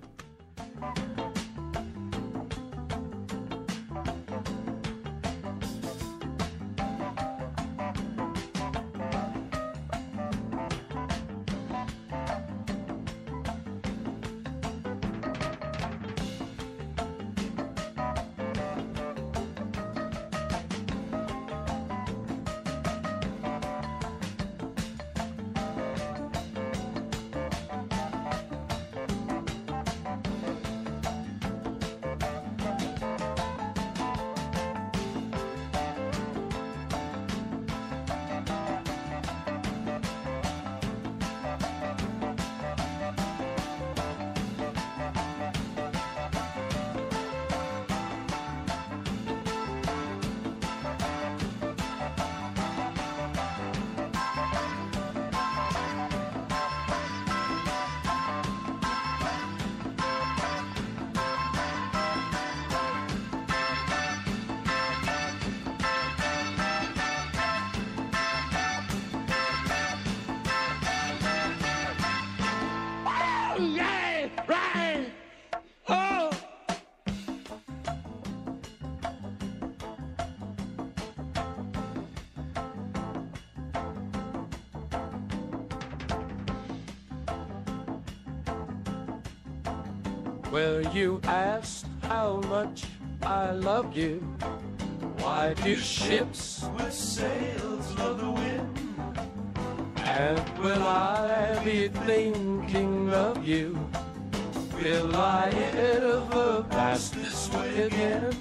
Well, you asked how much I love you. Why do ships with sails love the wind? And will I be thinking of you? Will I ever pass this way again?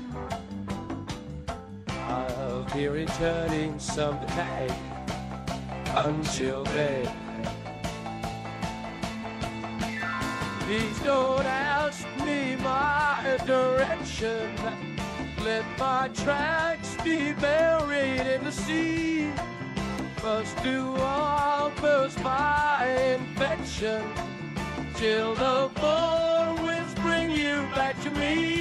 I'll be returning someday. Until then, please don't ask me my direction. Let my tracks be buried in the sea. Must do all first by infection till the fall winds bring you back to me.